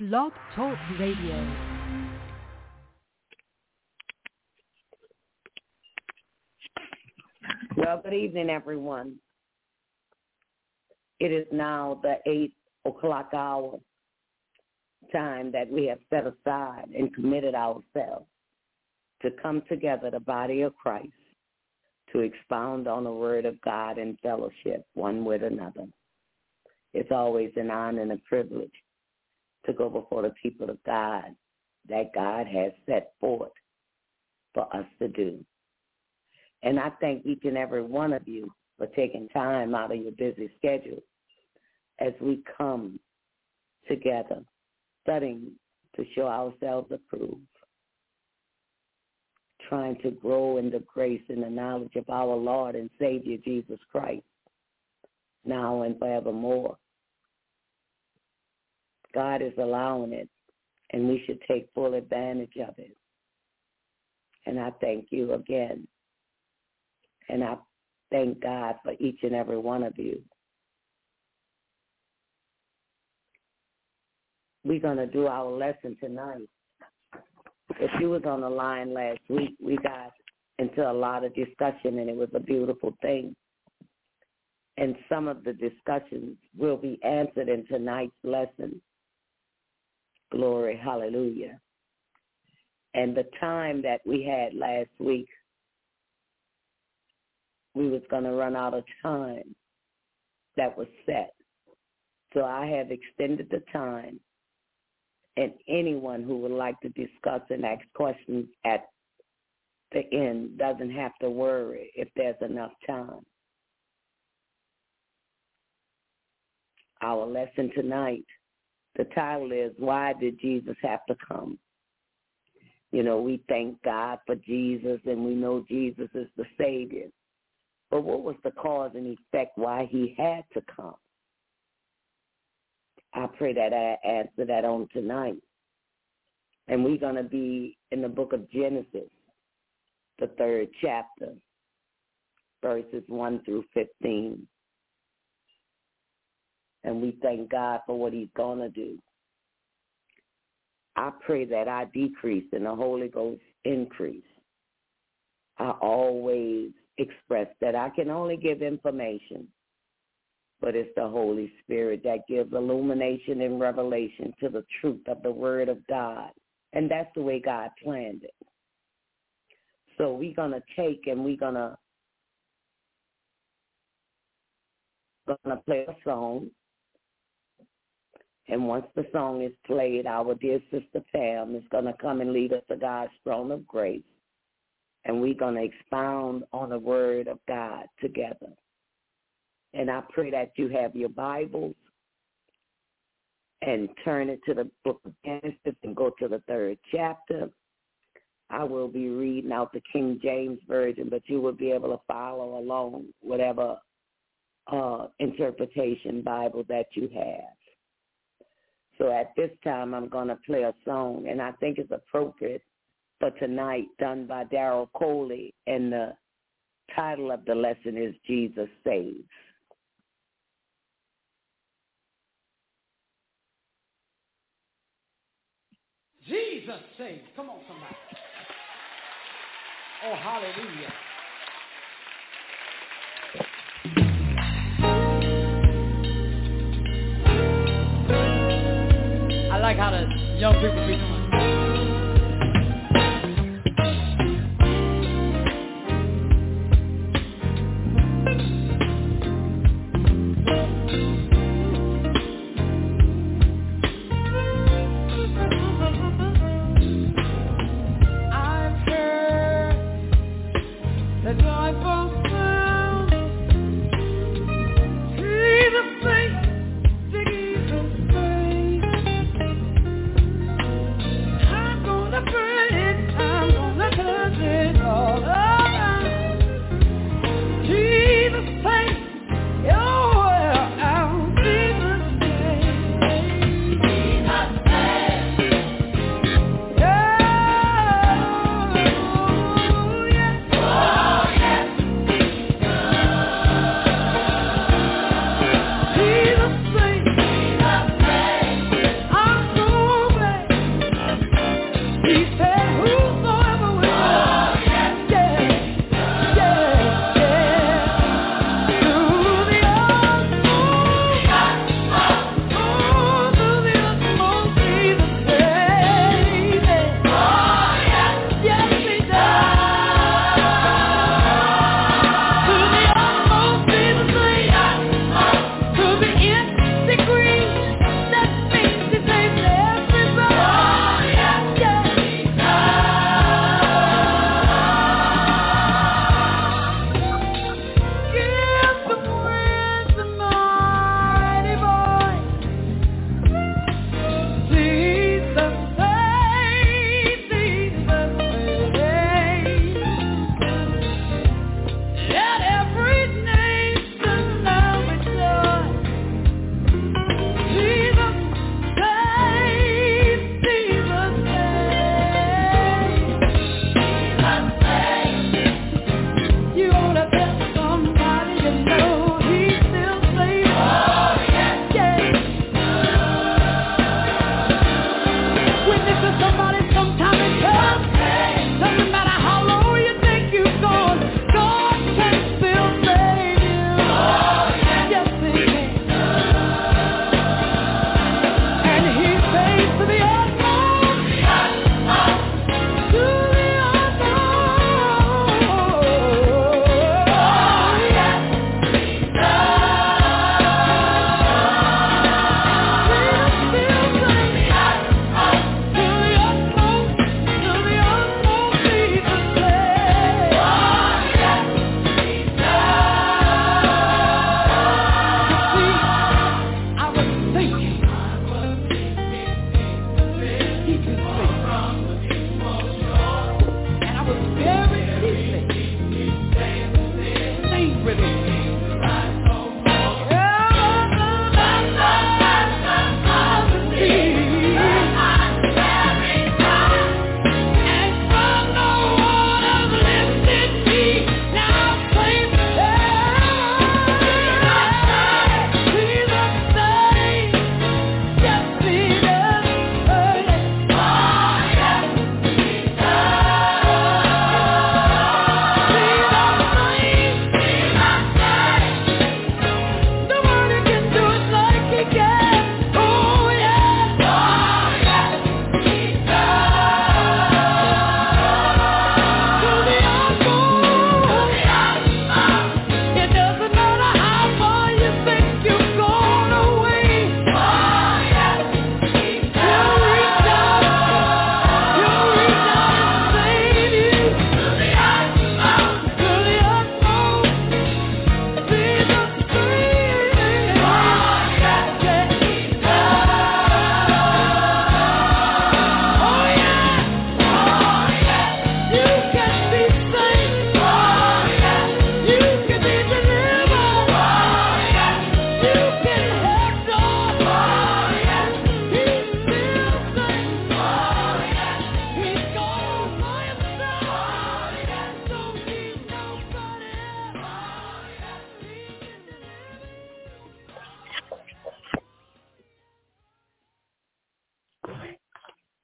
Blog Talk Radio. Well, good evening, everyone. It is now the 8 o'clock hour time that we have set aside and committed ourselves to come together, the body of Christ, to expound on the word of God and fellowship one with another. It's always an honor and a privilege to go before the people of God that God has set forth for us to do. And I thank each and every one of you for taking time out of your busy schedule as we come together, studying to show ourselves approved, trying to grow in the grace and the knowledge of our Lord and Savior Jesus Christ, now and forevermore. God is allowing it, and we should take full advantage of it. And I thank you again. And I thank God for each and every one of you. We're going to do our lesson tonight. If you was on the line last week, we got into a lot of discussion, and it was a beautiful thing. And some of the discussions will be answered in tonight's lesson. Glory, hallelujah. And the time that we had last week, we was going to run out of time that was set. So I have extended the time, and anyone who would like to discuss and ask questions at the end doesn't have to worry if there's enough time. Our lesson tonight, the title is, Why Did Jesus Have to Come? You know, we thank God for Jesus, and we know Jesus is the Savior. But what was the cause and effect why he had to come? I pray that I answer that on tonight. And we're going to be in the book of Genesis, the 3rd chapter, verses 1 through 15. And we thank God for what he's going to do. I pray that I decrease and the Holy Ghost increase. I always express that I can only give information, but it's the Holy Spirit that gives illumination and revelation to the truth of the Word of God. And that's the way God planned it. So we're going to take and we're going to play a song. And once the song is played, our dear sister Pam is going to come and lead us to God's throne of grace. And we're going to expound on the Word of God together. And I pray that you have your Bibles and turn it to the book of Genesis and go to the 3rd chapter. I will be reading out the King James Version, but you will be able to follow along whatever interpretation Bible that you have. So at this time, I'm going to play a song, and I think it's appropriate for tonight, done by Darrell Coley, and the title of the lesson is Jesus Saves. Jesus saves. Come on, somebody. Oh, hallelujah. I like how the young people be doing.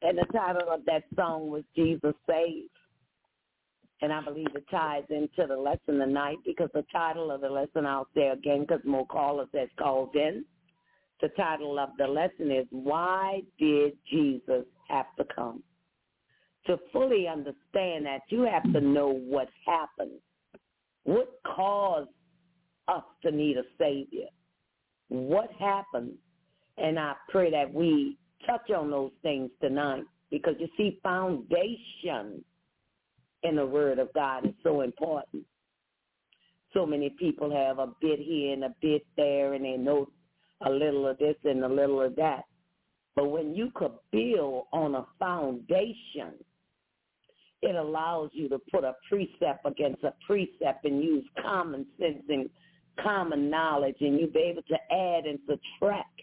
And the title of that song was Jesus Saves. And I believe it ties into the lesson tonight because the title of the lesson, I'll say again because more callers has called in. The title of the lesson is, Why Did Jesus Have to Come? To fully understand that, you have to know what happened. What caused us to need a Savior? What happened? And I pray that we touch on those things tonight because, you see, foundation in the Word of God is so important. So many people have a bit here and a bit there, and they know a little of this and a little of that. But when you could build on a foundation, it allows you to put a precept against a precept and use common sense and common knowledge, and you'll be able to add and subtract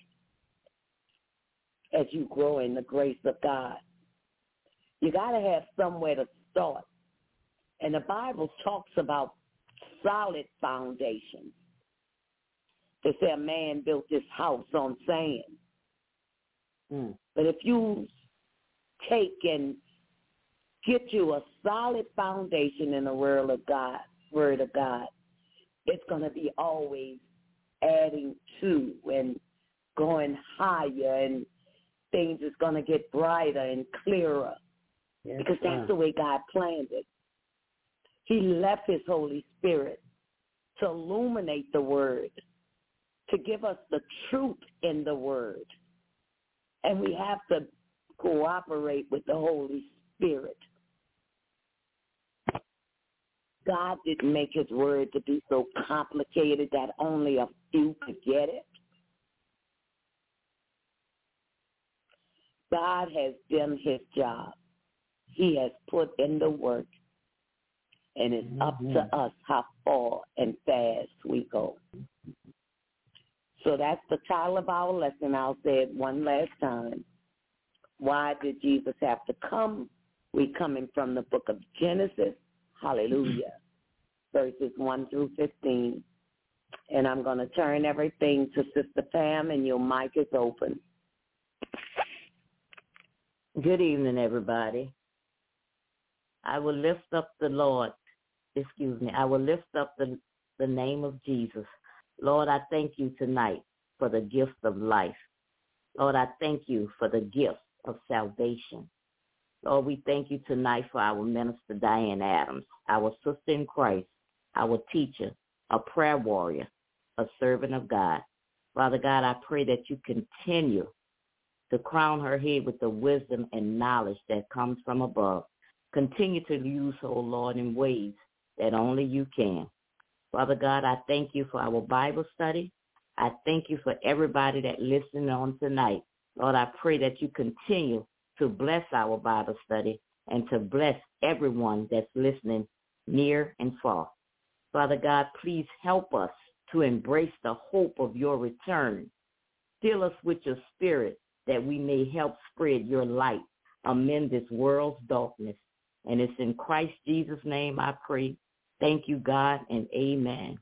as you grow in the grace of God. You got to have somewhere to start. And the Bible talks about solid foundations. They say a man built this house on sand. But if you take and get you a solid foundation in the Word of God, it's going to be always adding to and going higher, and things is going to get brighter and clearer because that's the way God planned it. He left his Holy Spirit to illuminate the Word, to give us the truth in the Word. And we have to cooperate with the Holy Spirit. God didn't make his Word to be so complicated that only a few could get it. God has done his job. He has put in the work. And it's up to us how far and fast we go. So that's the title of our lesson. I'll say it one last time. Why did Jesus have to come? We coming from the book of Genesis. Hallelujah. Verses 1 through 15. And I'm going to turn everything to Sister Pam, and your mic is open. Good evening, everybody. I will lift up the Lord. I will lift up the name of Jesus. Lord, I thank you tonight for the gift of life. Lord, I thank you for the gift of salvation. Lord, we thank you tonight for our minister, Diane Adams, our sister in Christ, our teacher, a prayer warrior, a servant of God. Father God, I pray that you continue to crown her head with the wisdom and knowledge that comes from above. Continue to use her, oh Lord, in ways that only you can. Father God, I thank you for our Bible study. I thank you for everybody that listened on tonight. Lord, I pray that you continue to bless our Bible study and to bless everyone that's listening near and far. Father God, please help us to embrace the hope of your return. Fill us with your spirit that we may help spread your light amid this world's darkness. And it's in Christ Jesus' name I pray. Thank you, God, and amen.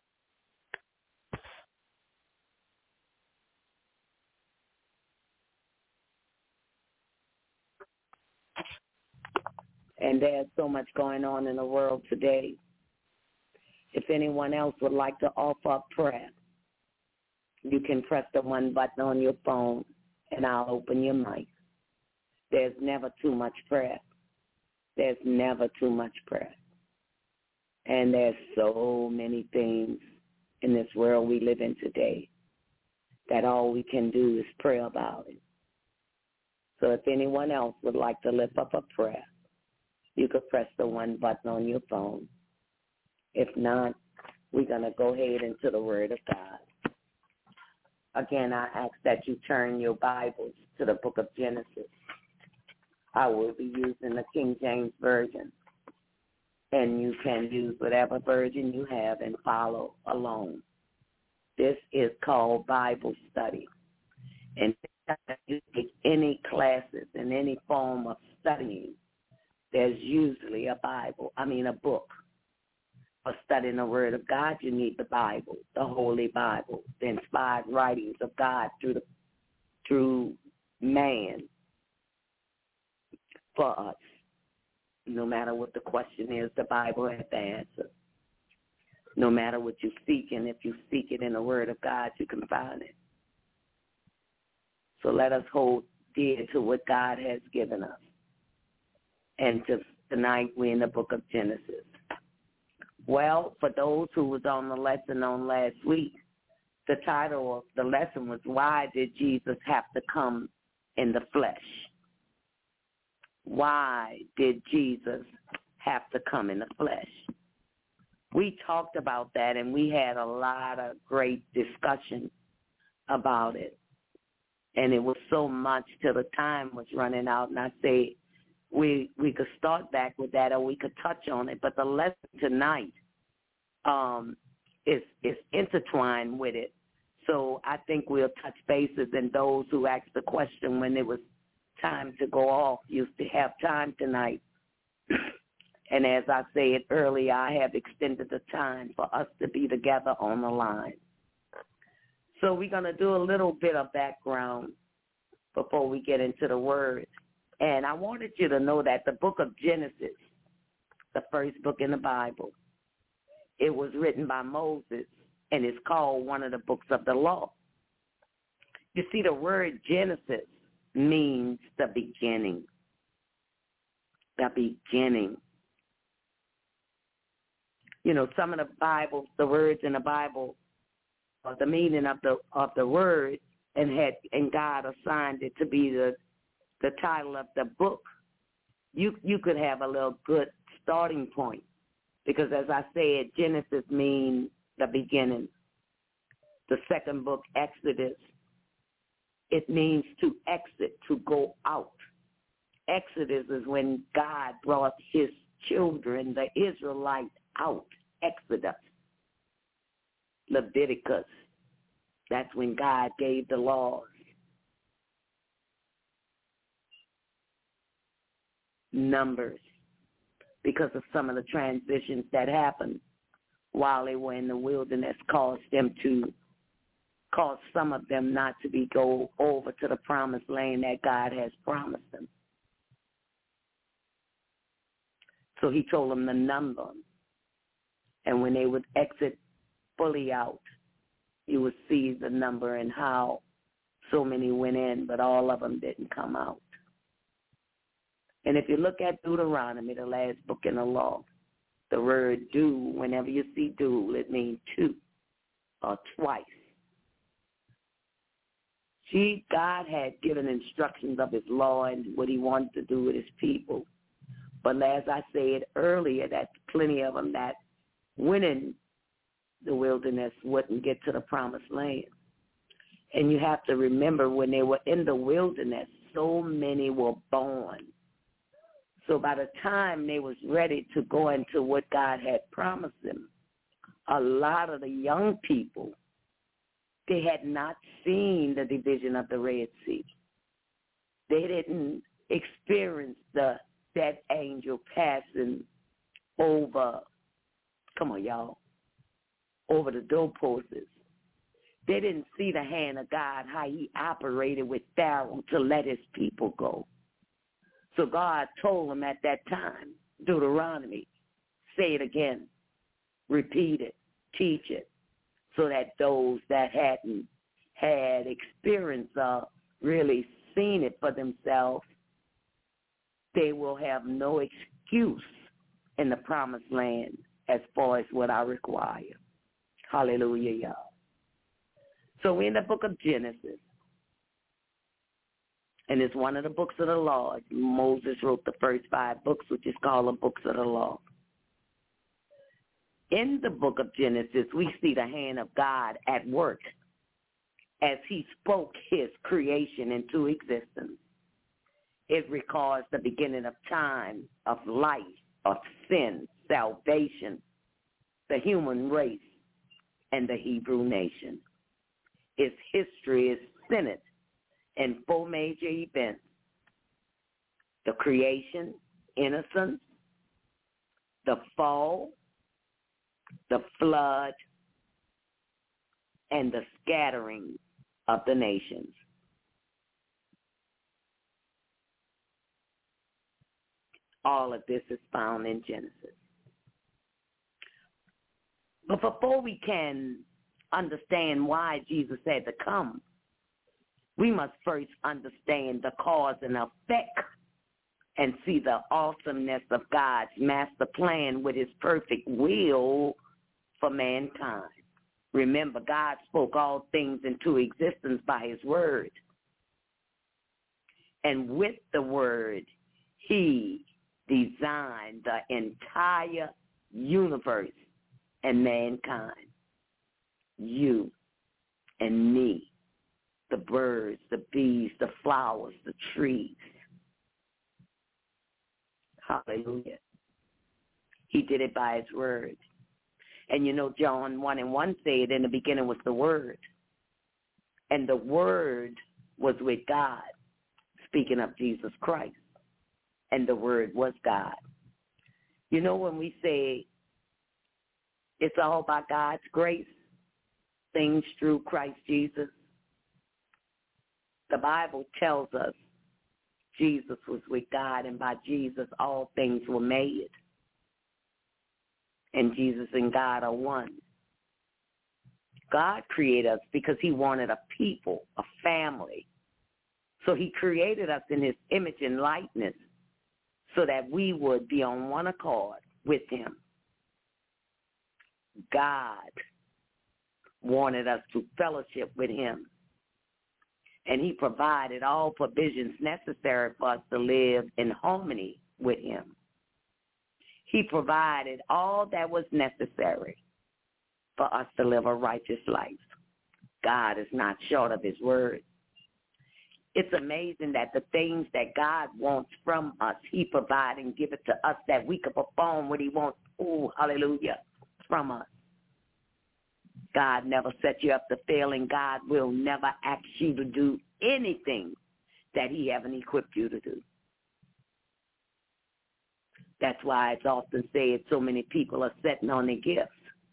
And there's so much going on in the world today. If anyone else would like to offer up prayer, you can press the one button on your phone, and I'll open your mic. There's never too much prayer. There's never too much prayer. And there's so many things in this world we live in today that all we can do is pray about it. So if anyone else would like to lift up a prayer, you could press the one button on your phone. If not, we're going to go ahead into the Word of God. Again, I ask that you turn your Bibles to the book of Genesis. I will be using the King James Version, and you can use whatever version you have and follow along. This is called Bible study. And if you take any classes in any form of studying, there's usually a book. For studying the Word of God, you need the Bible, the Holy Bible, the inspired writings of God through man. for us. No matter what the question is, the Bible has the answer. No matter what you seek, and if you seek it in the Word of God, you can find it. So let us hold dear to what God has given us. And tonight we're in the book of Genesis. Well, for those who was on the lesson on last week, the title of the lesson was, Why Did Jesus Have to Come in the Flesh? Why did Jesus have to come in the flesh? We talked about that, and we had a lot of great discussion about it. And it was so much till the time was running out, and I say we could start back with that, or we could touch on it. But the lesson tonight is intertwined with it. So I think we'll touch bases, and those who asked the question when it was time to go off used to have time tonight. And as I said earlier, I have extended the time for us to be together on the line. So we're going to do a little bit of background before we get into the word. And I wanted you to know that the book of Genesis, the first book in the Bible, it was written by Moses, and it's called one of the books of the law. You see, the word Genesis means the beginning. The beginning. You know, some of the Bible, the words in the Bible, or the meaning of the word, and God assigned it to be the title of the book. You could have a little good starting point, because as I said, Genesis means the beginning. The second book, Exodus, it means to exit, to go out. Exodus is when God brought his children, the Israelites, out. Exodus. Leviticus, that's when God gave the laws. Numbers, because of some of the transitions that happened while they were in the wilderness, caused some of them not to go over to the promised land that God has promised them. So he told them to number them. And when they would exit fully out, you would see the number and how so many went in, but all of them didn't come out. And if you look at Deuteronomy, the last book in the law, the word do, whenever you see do, it means two or twice. See, God had given instructions of his law and what he wanted to do with his people. But as I said earlier, that plenty of them that went in the wilderness wouldn't get to the promised land. And you have to remember, when they were in the wilderness, so many were born. So by the time they was ready to go into what God had promised them, a lot of the young people, they had not seen the division of the Red Sea. They didn't experience that angel passing over, come on, y'all, over the doorposts. They didn't see the hand of God, how he operated with Pharaoh to let his people go. So God told them at that time, Deuteronomy, say it again, repeat it, teach it, so that those that hadn't had experience of really seen it for themselves, they will have no excuse in the promised land as far as what I require. Hallelujah, y'all. So we're in the book of Genesis, and it's one of the books of the law. Moses wrote the first 5 books, which is called the books of the law. In the book of Genesis, we see the hand of God at work as he spoke his creation into existence. It records the beginning of time, of life, of sin, salvation, the human race, and the Hebrew nation. Its history is centered in 4 major events: the creation, innocence, the fall, the flood, and the scattering of the nations. All of this is found in Genesis. But before we can understand why Jesus had to come, we must first understand the cause and effect and see the awesomeness of God's master plan with his perfect will for mankind. Remember, God spoke all things into existence by his word. And with the word, he designed the entire universe and mankind. You and me, the birds, the bees, the flowers, the trees. Hallelujah. He did it by his word. And you know, John 1:1 said, in the beginning was the word. And the word was with God, speaking of Jesus Christ. And the word was God. You know, when we say it's all by God's grace, things through Christ Jesus, the Bible tells us Jesus was with God, and by Jesus all things were made. And Jesus and God are one. God created us because he wanted a people, a family. So he created us in his image and likeness so that we would be on one accord with him. God wanted us to fellowship with him. And he provided all provisions necessary for us to live in harmony with him. He provided all that was necessary for us to live a righteous life. God is not short of his word. It's amazing that the things that God wants from us, he provides and gives it to us that we can perform what he wants, hallelujah, from us. God never set you up to fail, and God will never ask you to do anything that he haven't equipped you to do. That's why it's often said so many people are sitting on their gifts.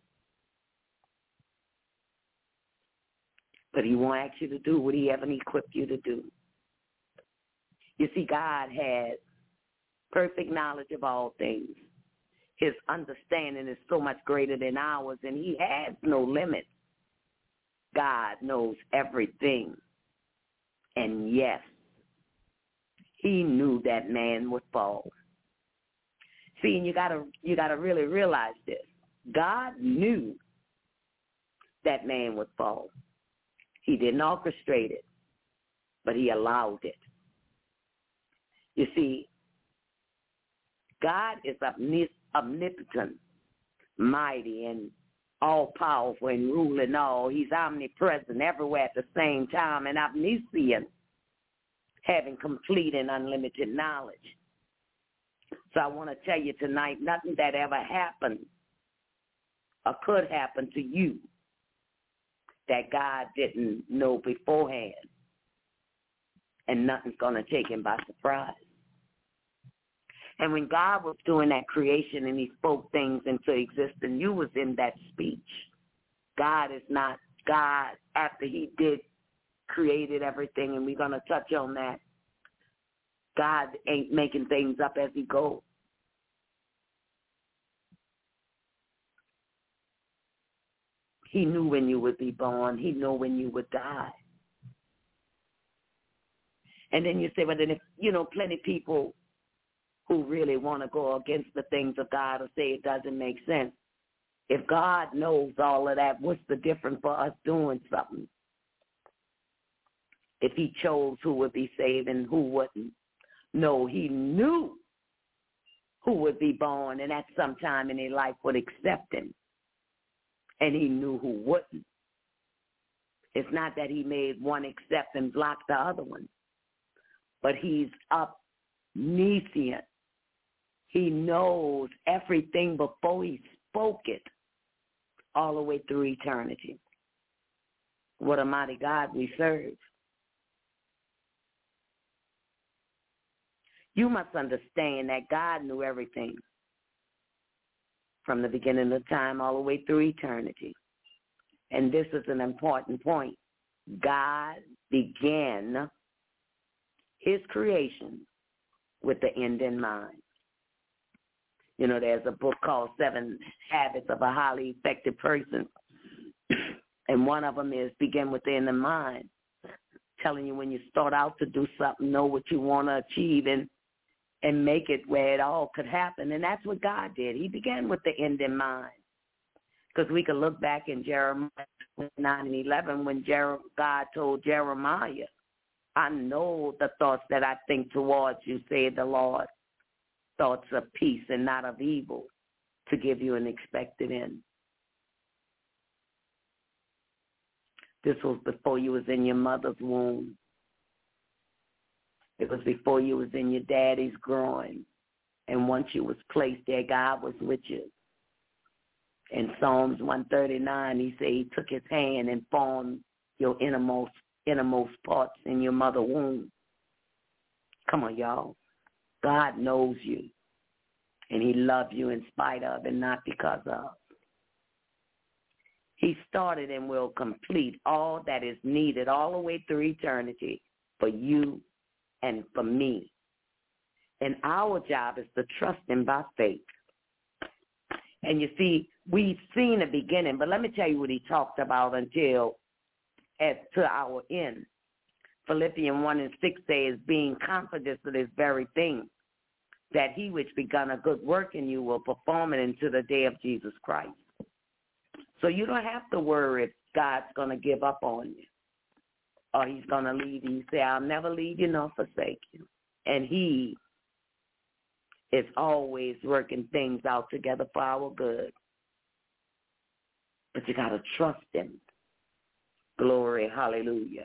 But he won't ask you to do what he haven't equipped you to do. You see, God has perfect knowledge of all things. His understanding is so much greater than ours, and he has no limit. God knows everything. And yes, he knew that man would fall. See, and you gotta really realize this. God knew that man would fall. He didn't orchestrate it, but he allowed it. You see, God is omnipotent, mighty, and all-powerful and ruling all. He's omnipresent everywhere at the same time, and omniscient, having complete and unlimited knowledge. So I want to tell you tonight, nothing that ever happened or could happen to you that God didn't know beforehand. And nothing's going to take him by surprise. And when God was doing that creation and he spoke things into existence, you was in that speech. God is not God after he did created everything, and we're going to touch on that. God ain't making things up as he goes. He knew when you would be born. He knew when you would die. And then you say, well, then if, plenty of people who really want to go against the things of God or say it doesn't make sense. If God knows all of that, what's the difference for us doing something? If he chose who would be saved and who wouldn't. No, he knew who would be born and at some time in their life would accept him. And he knew who wouldn't. It's not that he made one accept and blocked the other one. But he's omniscient. He knows everything before he spoke it all the way through eternity. What a mighty God we serve. You must understand that God knew everything from the beginning of time all the way through eternity. And this is an important point. God began his creation with the end in mind. You know, there's a book called 7 Habits of a Highly Effective Person. And one of them is begin within the mind, telling you when you start out to do something, know what you want to achieve and make it where it all could happen. And that's what God did. He began with the end in mind. Because we could look back in Jeremiah 9:11 when God told Jeremiah, I know the thoughts that I think towards you, said the Lord, thoughts of peace and not of evil, to give you an expected end. This was before you was in your mother's womb. It was before you was in your daddy's groin. And once you was placed there, God was with you. In Psalms 139, he said he took his hand and formed your innermost parts in your mother womb. Come on, y'all. God knows you. And he loves you in spite of and not because of. He started and will complete all that is needed all the way through eternity for you and for me. And our job is to trust him by faith. And you see, we've seen the beginning, but let me tell you what he talked about until to our end. Philippians 1:6 says, being confident of this very thing, that he which begun a good work in you will perform it until the day of Jesus Christ. So you don't have to worry if God's going to give up on you or he's going to leave you. You say, I'll never leave you nor forsake you. And he is always working things out together for our good. But you got to trust him. Glory, hallelujah.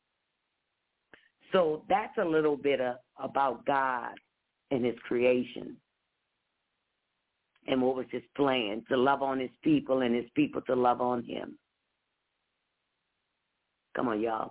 So that's a little bit about God and his creation. And what was his plan? To love on his people and his people to love on him. Come on, y'all.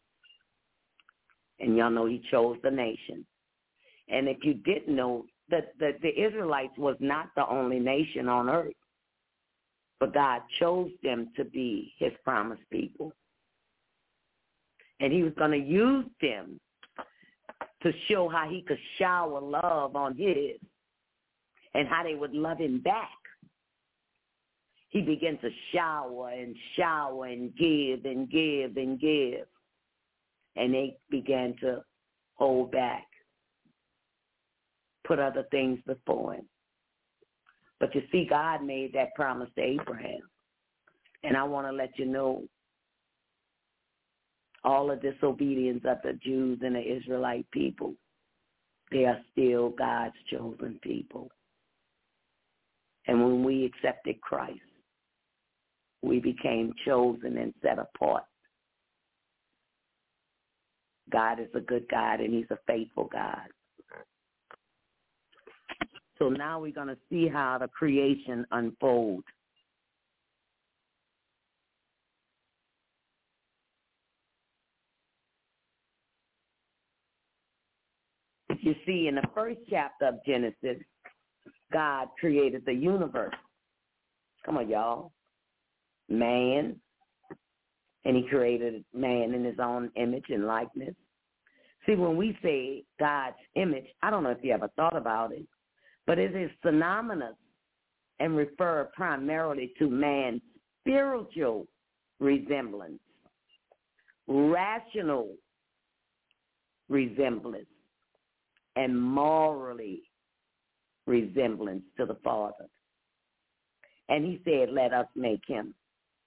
And y'all know he chose the nation. And if you didn't know, that the Israelites was not the only nation on earth. But God chose them to be his promised people. And he was going to use them to show how he could shower love on his and how they would love him back. He began to shower and give and give and give. And they began to hold back, put other things before him. But you see, God made that promise to Abraham. And I want to let you know, all the disobedience of the Jews and the Israelite people, they are still God's chosen people. And when we accepted Christ, we became chosen and set apart. God is a good God, and he's a faithful God. So now we're going to see how the creation unfolds. You see, in the first chapter of Genesis, God created the universe. Come on, y'all. Man. And he created man in his own image and likeness. See, when we say God's image, I don't know if you ever thought about it, but it is synonymous and refer primarily to man's spiritual resemblance, rational resemblance, and morally resemblance to the Father. And he said, let us make him.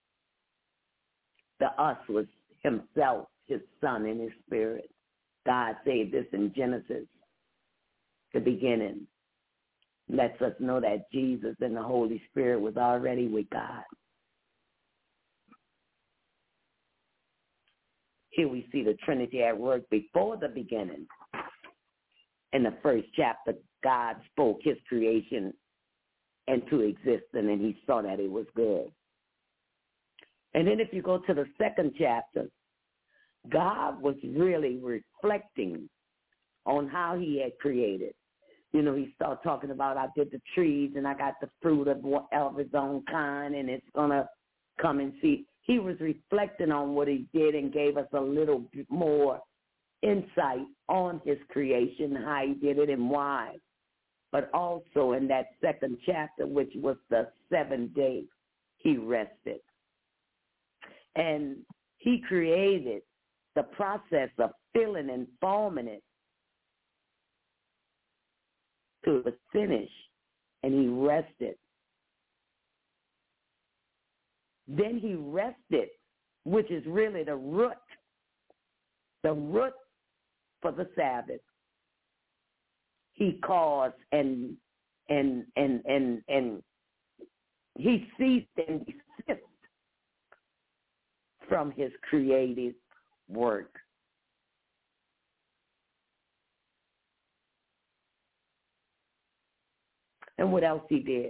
The us was himself, his son, and his spirit. God said this in Genesis, the beginning. Lets us know that Jesus and the Holy Spirit was already with God. Here we see the Trinity at work before the beginning. In the first chapter, God spoke his creation into existence, and he saw that it was good. And then if you go to the second chapter, God was really reflecting on how he had created. You know, he started talking about, I did the trees, and I got the fruit of his own kind, and it's going to come and see. He was reflecting on what he did and gave us a little bit more insight on his creation, how he did it and why. but also in that second chapter, which was the 7th day, he rested. And he created the process of filling and forming it to the finish, and he rested. Then he rested, which is really the root for the Sabbath. He caused and he ceased and desist from his creative work. And what else he did?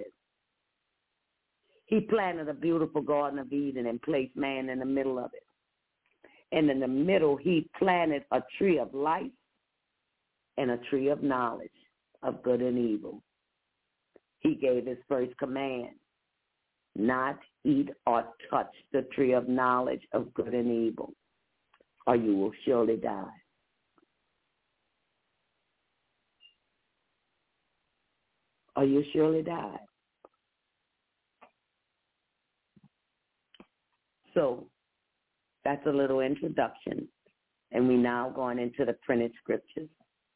He planted a beautiful Garden of Eden and placed man in the middle of it. And in the middle, he planted a tree of life and a tree of knowledge of good and evil. He gave his first command, not eat or touch the tree of knowledge of good and evil, or you will surely die. Or you surely die. So that's a little introduction, and we now going into the printed scriptures.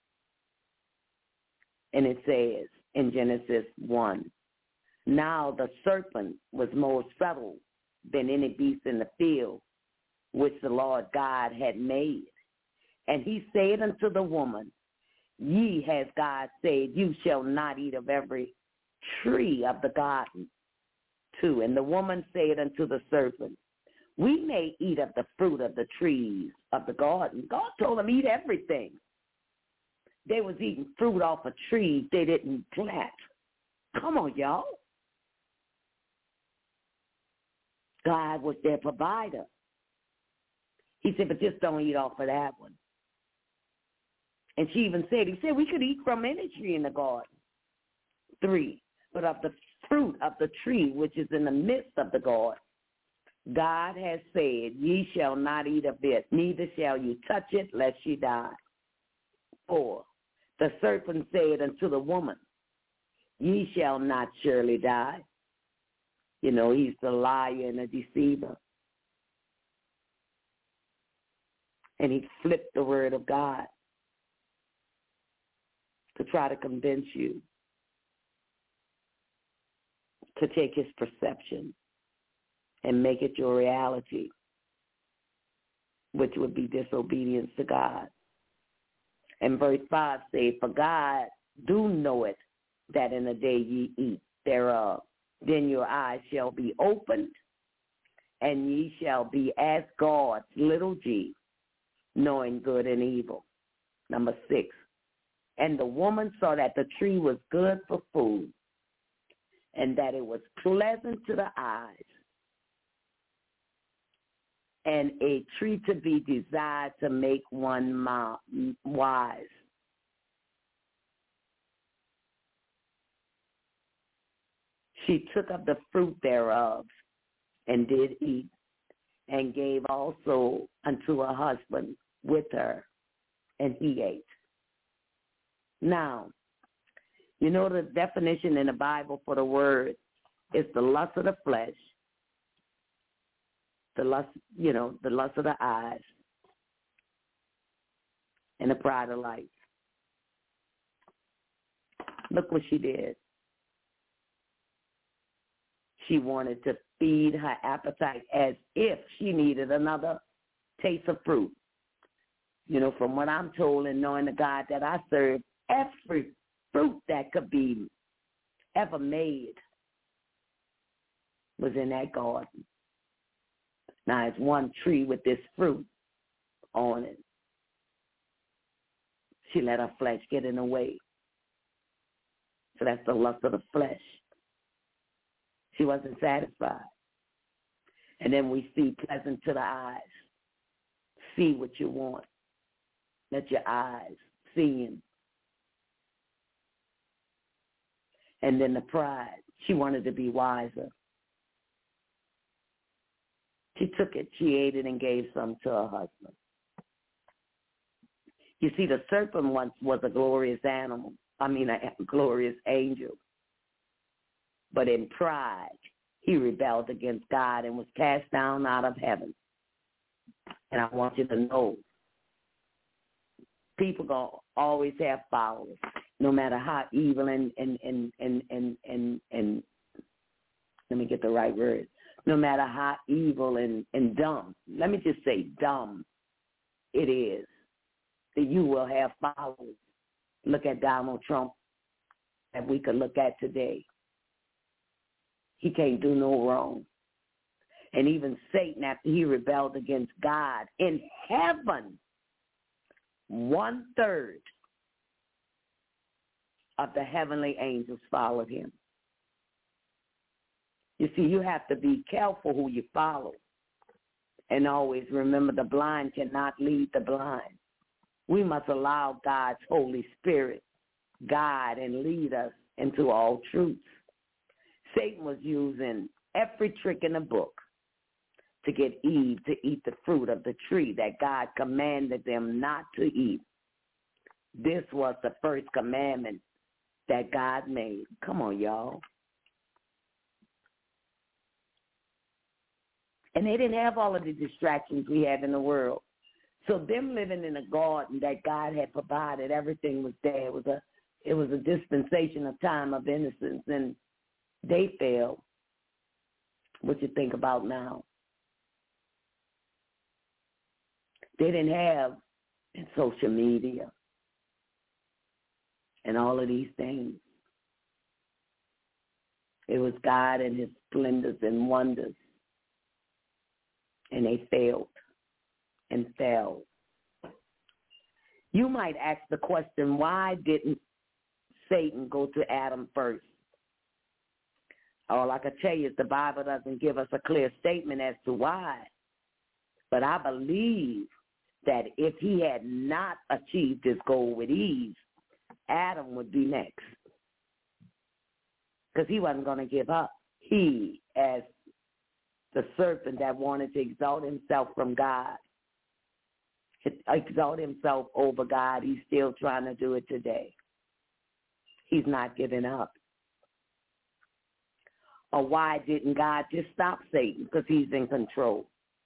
And it says in Genesis 1, now the serpent was more subtle than any beast in the field, which the Lord God had made. And he said unto the woman, ye has God said, you shall not eat of every tree of the garden. 2, and the woman said unto the serpent, we may eat of the fruit of the trees of the garden. God told them, eat everything. They was eating fruit off of trees they didn't plant. Come on, y'all. God was their provider. He said, but just don't eat off of that one. And she even said, he said, we could eat from any tree in the garden. 3, but of the fruit of the tree which is in the midst of the garden, God has said, ye shall not eat of it, neither shall you touch it, lest ye die. 4, the serpent said unto the woman, ye shall not surely die. You know, he's the liar and the deceiver. And he flipped the word of God to try to convince you to take his perception and make it your reality, which would be disobedience to God. And verse 5 says, for God do know it, that in the day ye eat thereof, then your eyes shall be opened, and ye shall be as gods, little g, knowing good and evil. Number 6, and the woman saw that the tree was good for food, and that it was pleasant to the eyes, and a tree to be desired to make one wise. She took of the fruit thereof and did eat, and gave also unto her husband with her, and he ate. Now, you know the definition in the Bible for the word is the lust of the flesh, the lust of the eyes, and the pride of life. Look what she did. She wanted to feed her appetite as if she needed another taste of fruit. You know, from what I'm told and knowing the God that I serve, every fruit that could be ever made was in that garden. Now, it's one tree with this fruit on it. She let her flesh get in the way. So that's the lust of the flesh. She wasn't satisfied. And then we see pleasant to the eyes. See what you want. Let your eyes seeing. And then the pride. She wanted to be wiser. She took it, she ate it, and gave some to her husband. You see, the serpent once was a glorious animal. A glorious angel. But in pride, he rebelled against God and was cast down out of heaven. And I want you to know, people gonna always have followers, no matter how evil and let me get the right word. No matter how evil and dumb, let me just say dumb it is, that you will have followers. Look at Donald Trump that we could look at today. He can't do no wrong. And even Satan, after he rebelled against God in heaven, 1/3 of the heavenly angels followed him. You see, you have to be careful who you follow. And always remember, the blind cannot lead the blind. We must allow God's Holy Spirit guide and lead us into all truth. Satan was using every trick in the book to get Eve to eat the fruit of the tree that God commanded them not to eat. This was the first commandment that God made. Come on, y'all. And they didn't have all of the distractions we have in the world. So them living in a garden that God had provided, everything was there. It was a dispensation of time of innocence, and they failed. What you think about now? They didn't have social media and all of these things. It was God and his splendors and wonders. And they failed and fell. You might ask the question, why didn't Satan go to Adam first? All I can tell you is the Bible doesn't give us a clear statement as to why. But I believe that if he had not achieved his goal with Eve, Adam would be next. Because he wasn't going to give up. He, as the serpent that wanted to exalt himself from God, exalt himself over God, he's still trying to do it today. He's not giving up. Or why didn't God just stop Satan? Because he's in control.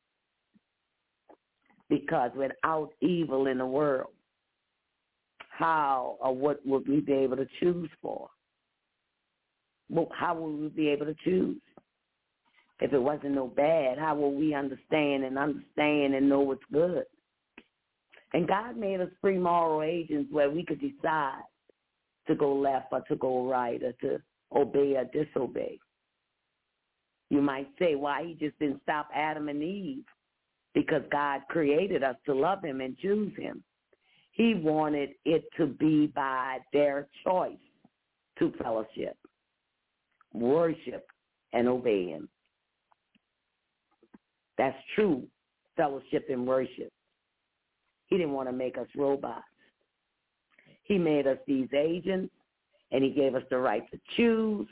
Because without evil in the world, how or what would we be able to choose for? Well, how would we be able to choose? If it wasn't no bad, how will we understand and know what's good? And God made us free moral agents where we could decide to go left or to go right or to obey or disobey. You might say, why he just didn't stop Adam and Eve? Because God created us to love him and choose him. He wanted it to be by their choice to fellowship, worship, and obey him. That's true fellowship and worship. He didn't want to make us robots. He made us these agents, and he gave us the right to choose.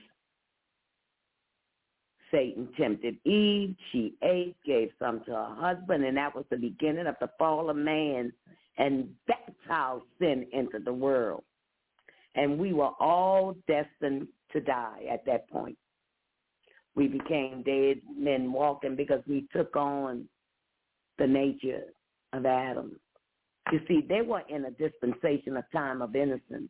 Satan tempted Eve. She ate, gave some to her husband, and that was the beginning of the fall of man. And that's how sin entered the world. And we were all destined to die at that point. We became dead men walking because we took on the nature of Adam. You see, they were in a dispensation of time of innocence.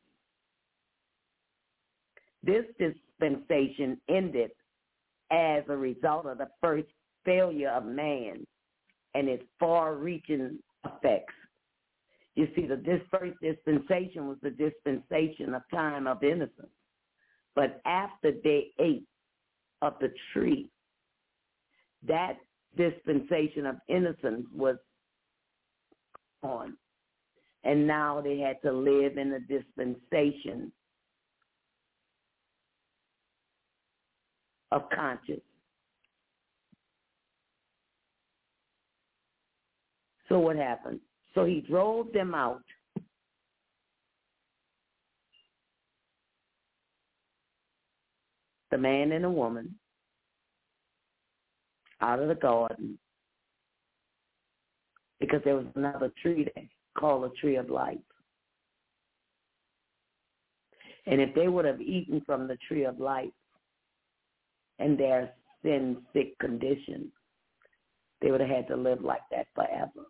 This dispensation ended as a result of the first failure of man and its far-reaching effects. You see, this first dispensation was the dispensation of time of innocence. But after they ate of the tree, that dispensation of innocence was on. And now they had to live in the dispensation of conscience. So what happened? So he drove them out. The man and the woman out of the garden because there was another tree there. called the tree of life. And if they would have eaten from the tree of life in their sin-sick condition, they would have had to live like that forever.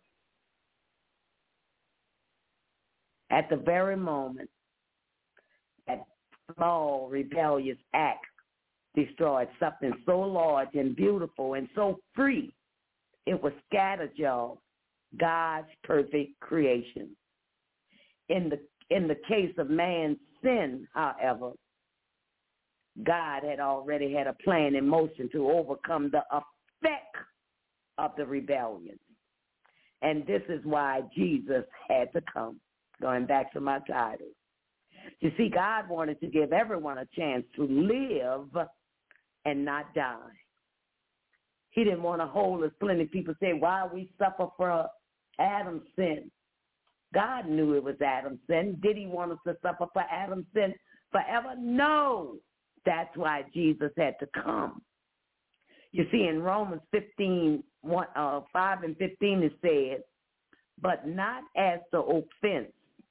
At the very moment that small, rebellious act destroyed something so large and beautiful and so free, it was scattered, y'all, God's perfect creation. In the case of man's sin, however, God had already had a plan in motion to overcome the effect of the rebellion. And this is why Jesus had to come, going back to my title. You see, God wanted to give everyone a chance to live and not die. He didn't want to hold us. Plenty of people say, why we suffer for Adam's sin? God knew it was Adam's sin. Did he want us to suffer for Adam's sin forever? No. That's why Jesus had to come. You see, in Romans 5 and 15, it says, but not as the offense,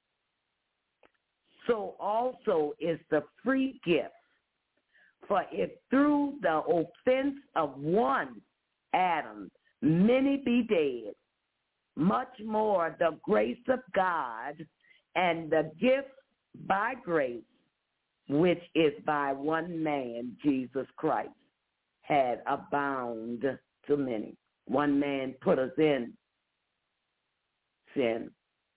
so also is the free gift. For if through the offense of one, Adam, many be dead, much more the grace of God and the gift by grace, which is by one man, Jesus Christ, had abound to many. One man put us in sin,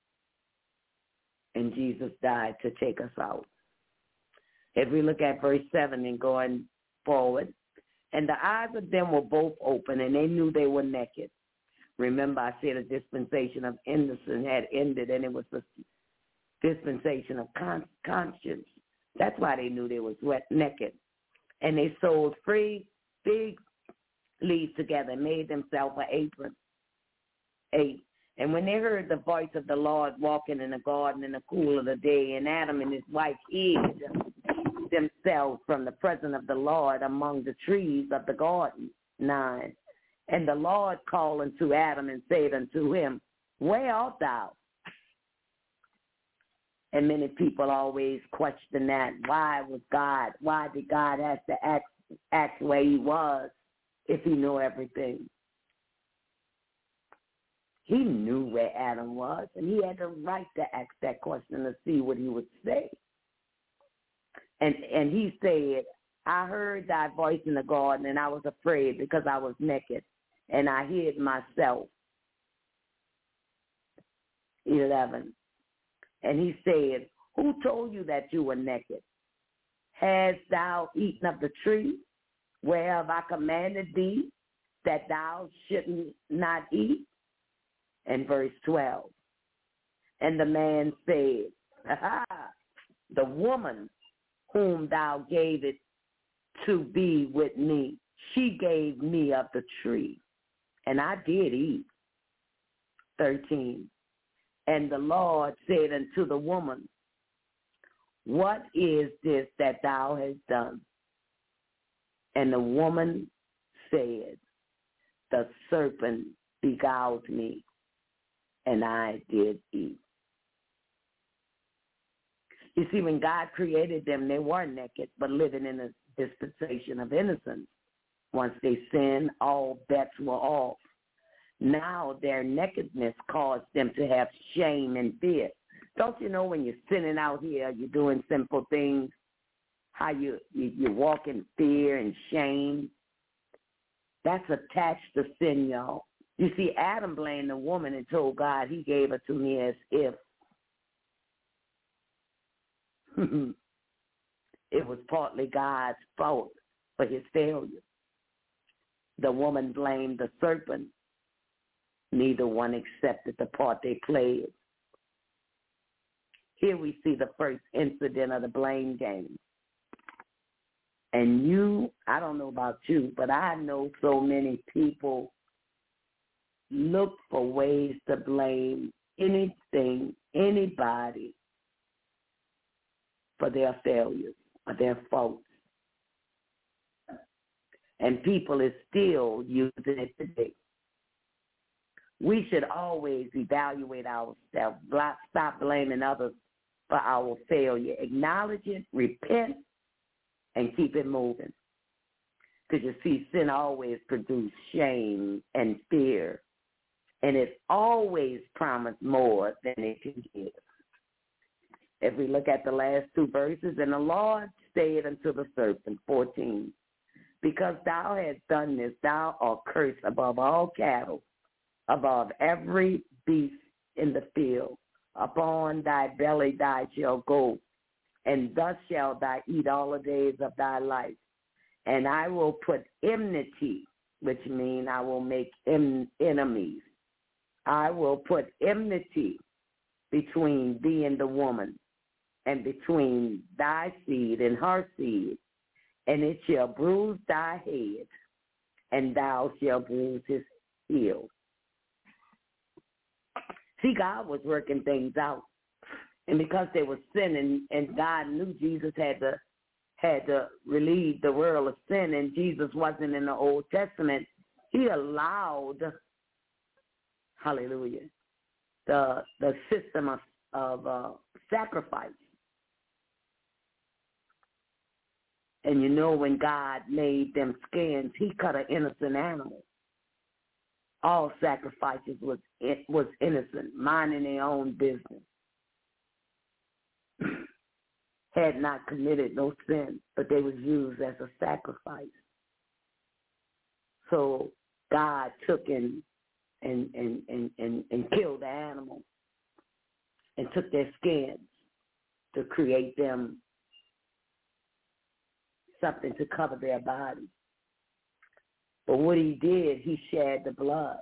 and Jesus died to take us out. If we look at verse 7 and going forward, and the eyes of them were both open, and they knew they were naked. Remember, I said a dispensation of innocence had ended, and it was the dispensation of conscience. That's why they knew they was naked. And they sewed fig leaves together and made themselves an apron. 8. And when they heard the voice of the Lord walking in the garden in the cool of the day, and Adam and his wife hid themselves from the presence of the Lord among the trees of the garden. 9. And the Lord called unto Adam and said unto him, where art thou? And many people always question that. Why did God have to act where he was if he knew everything? He knew where Adam was, and he had the right to ask that question to see what he would say. And he said, I heard thy voice in the garden, and I was afraid because I was naked, and I hid myself. 11. And he said, who told you that you were naked? Hast thou eaten of the tree whereof I commanded thee that thou shouldn't not eat? And verse 12. And the man said, the woman whom thou gave it to be with me, she gave me of the tree, and I did eat. 13. And the Lord said unto the woman, what is this that thou hast done? And the woman said, the serpent beguiled me, and I did eat. You see, when God created them, they were naked, but living in a dispensation of innocence. Once they sinned, all bets were off. Now their nakedness caused them to have shame and fear. Don't you know when you're sinning out here, you're doing sinful things, how you walk in fear and shame? That's attached to sin, y'all. You see, Adam blamed the woman and told God he gave her to me as if it was partly God's fault for his failure. The woman blamed the serpent. Neither one accepted the part they played. Here we see the first incident of the blame game. And I don't know about you, but I know so many people look for ways to blame anything, anybody for their failures or their faults. And people is still using it today. We should alwaalways evaluate ourselves, stop blaming others for our failure. Acknowledge it, repent, and keep it moving. Because you see, sin always produces shame and fear, and it always promised more than it can give. If we look at the last two verses, and the Lord said unto the serpent, 14, because thou hast done this, thou art cursed above all cattle, above every beast in the field. Upon thy belly thou shalt go, and thus shalt thou eat all the days of thy life. And I will put enmity, which means I will make enemies. I will put enmity between thee and the woman, and between thy seed and her seed, and it shall bruise thy head, and thou shalt bruise his heel. See, God was working things out. And because they were sinning, and God knew Jesus had to relieve the world of sin, and Jesus wasn't in the Old Testament, he allowed, hallelujah, the system of sacrifice. And you know, when God made them skins, he cut an innocent animal. All sacrifices was innocent, minding their own business. Had not committed no sin, but they was used as a sacrifice. So God took and killed the animal and took their skins to create them something to cover their body. But what he did, he shed the blood.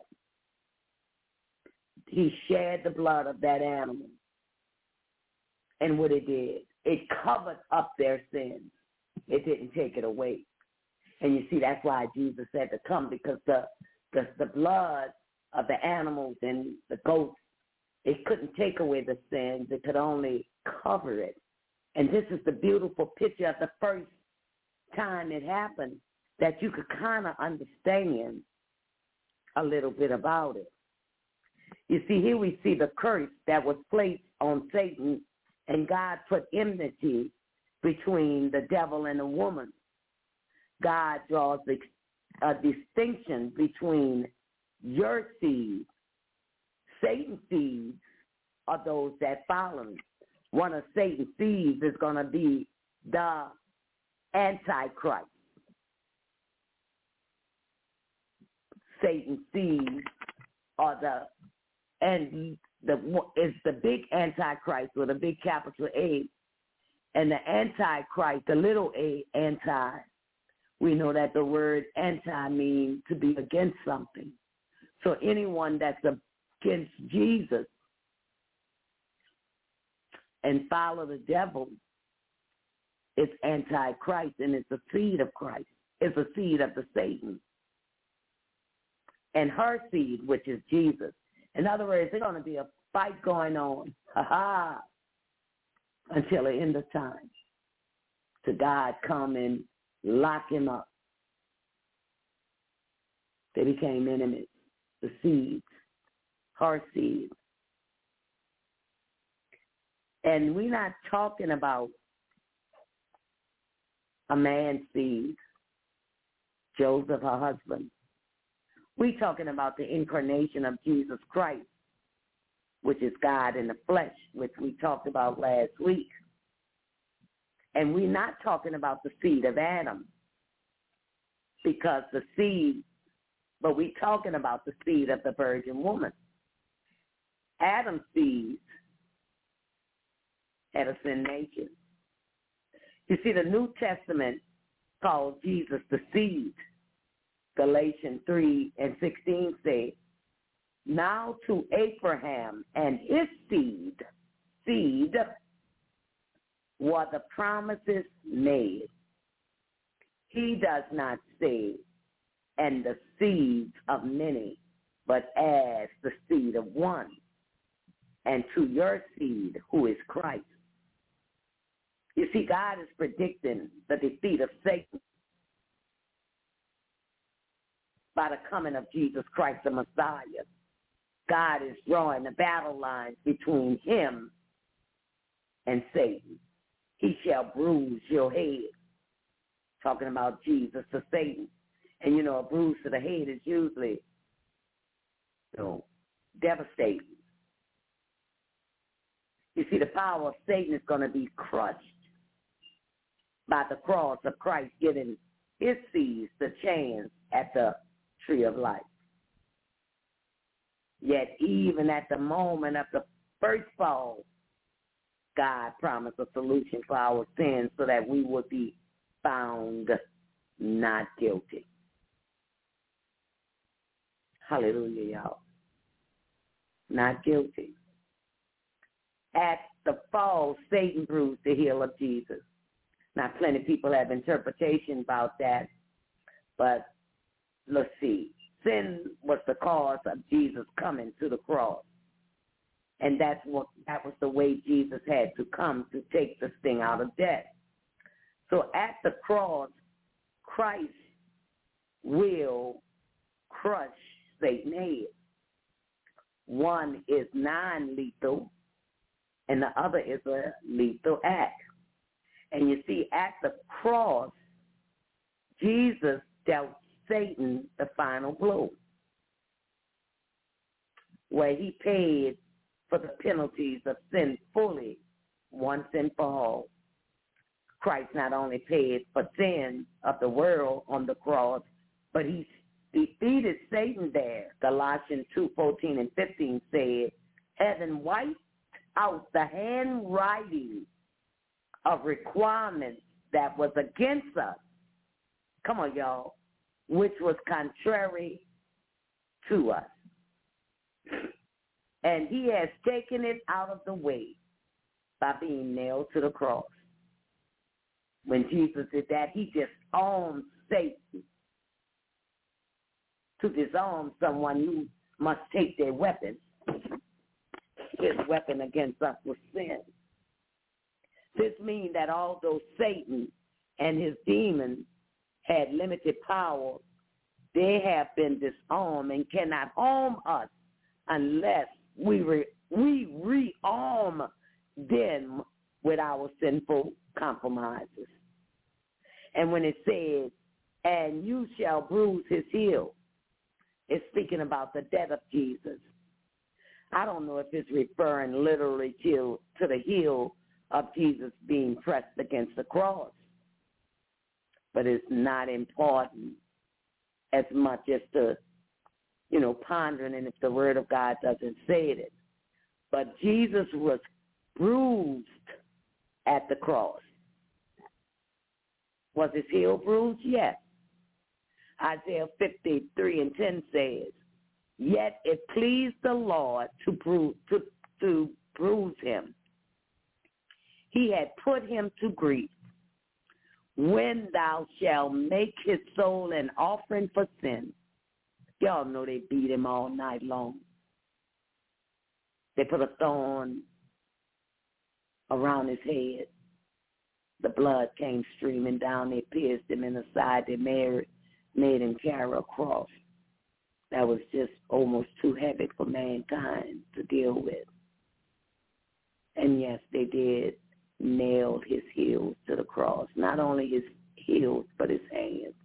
He shed the blood of that animal. And what it did, it covered up their sins. It didn't take it away. And you see, that's why Jesus had to come, because the blood of the animals and the goats, it couldn't take away the sins. It could only cover it. And this is the beautiful picture of the first time it happened, that you could kind of understand a little bit about it. You see, here we see the curse that was placed on Satan, and God put enmity between the devil and the woman. God draws a distinction between your seed. Satan's seeds are those that follow him. One of Satan's seeds is going to be the Antichrist. Satan's seeds are is the big Antichrist with a big capital A, and the Antichrist, the little a, anti. We know that the word anti means to be against something. So anyone that's against Jesus and follow the devil, it's Antichrist, and it's a seed of Christ. It's a seed of the Satan. And her seed, which is Jesus. In other words, there's going to be a fight going on, until the end of time, to God come and lock him up. They became enemies, the seeds, her seed. And we're not talking about a man's seed, Joseph, her husband. We're talking about the incarnation of Jesus Christ, which is God in the flesh, which we talked about last week. And we're not talking about the seed of Adam, because the seed, but we're talking about the seed of the virgin woman. Adam's seed had a sin nature. You see, the New Testament called Jesus the seed. Galatians 3:16 says, now to Abraham and his seed were the promises made. He does not say, and the seeds of many, but as the seed of one, and to your seed, who is Christ. You see, God is predicting the defeat of Satan by the coming of Jesus Christ, the Messiah. God is drawing the battle lines between him and Satan. He shall bruise your head. Talking about Jesus to Satan. And, you know, a bruise to the head is usually, devastating. You see, the power of Satan is going to be crushed by the cross of Christ giving his seeds the chance at the tree of life. Yet even at the moment of the first fall, God promised a solution for our sins so that we would be found not guilty. Hallelujah, y'all. Not guilty. At the fall, Satan bruised the heel of Jesus. Now, plenty of people have interpretation about that, but let's see. Sin was the cause of Jesus coming to the cross. And that was the way Jesus had to come to take the sting out of death. So at the cross, Christ will crush Satan's head. One is non-lethal, and the other is a lethal act. And you see, at the cross, Jesus dealt Satan the final blow, where he paid for the penalties of sin fully, once and for all. Christ not only paid for sin of the world on the cross, but he defeated Satan there. Colossians 2:14 and 15 said, having wiped out the handwriting of requirements that was against us. Come on, y'all. Which was contrary to us. And he has taken it out of the way by being nailed to the cross. When Jesus did that, he disarmed Satan. To disarm someone, you must take their weapon. His weapon against us was sin. This means that although Satan and his demons had limited power, they have been disarmed and cannot harm us unless we rearm them with our sinful compromises. And when it says, and you shall bruise his heel, it's speaking about the death of Jesus. I don't know if it's referring literally to the heel of Jesus being pressed against the cross, but it's not important as much as to, pondering and if the word of God doesn't say it. But Jesus was bruised at the cross. Was his heel bruised? Yes. Isaiah 53 and 10 says, yet it pleased the Lord to bruise him. He had put him to grief. When thou shalt make his soul an offering for sin. Y'all know they beat him all night long. They put a thorn around his head. The blood came streaming down. They pierced him in the side. They made him carry a cross. That was just almost too heavy for mankind to deal with. And yes, they did nail his heels to the cross. Not only his heels, but his hands.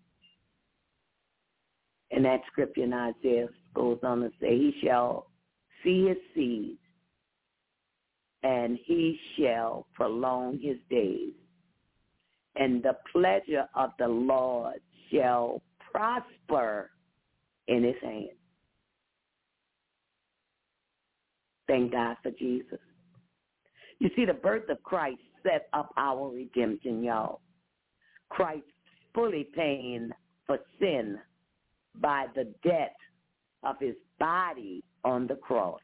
And that scripture in Isaiah goes on to say, he shall see his seed, and he shall prolong his days. And the pleasure of the Lord shall prosper in his hand. Thank God for Jesus. You see, the birth of Christ set up our redemption, y'all. Christ fully paying for sin by the death of his body on the cross.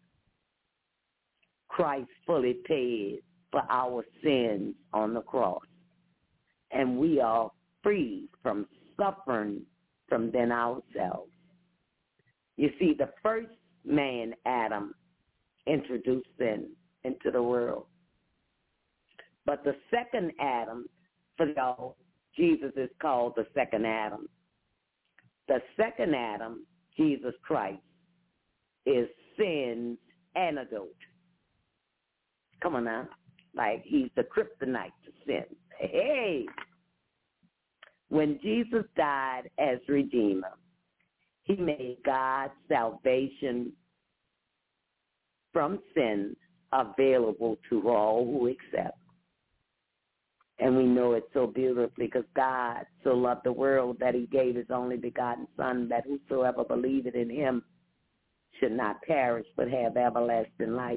Christ fully paid for our sins on the cross. And we are free from suffering from them ourselves. You see, the first man, Adam, introduced sin into the world. But the second Adam, for y'all, Jesus is called the second Adam. The second Adam, Jesus Christ, is sin's antidote. Come on now. Like he's the kryptonite to sin. Hey. When Jesus died as Redeemer, he made God's salvation from sin available to all who accept. And we know it so beautifully because God so loved the world that he gave his only begotten Son, that whosoever believeth in him should not perish but have everlasting life.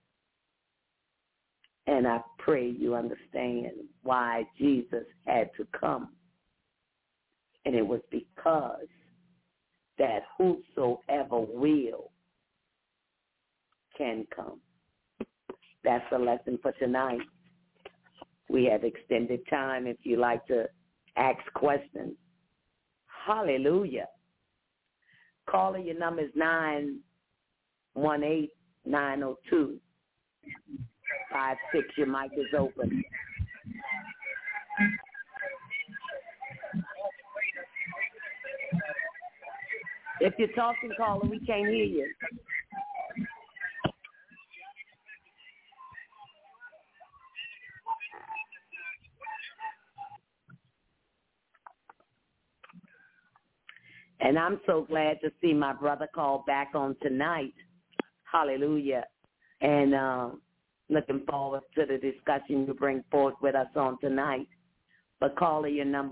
And I pray you understand why Jesus had to come. And it was because that whosoever will can come. That's the lesson for tonight. We have extended time if you like to ask questions. Hallelujah. Caller, your number is 918-902-56. Your mic is open. If you're talking, caller, we can't hear you. And I'm so glad to see my brother call back on tonight. Hallelujah. And looking forward to the discussion you bring forth with us on tonight. But caller, your number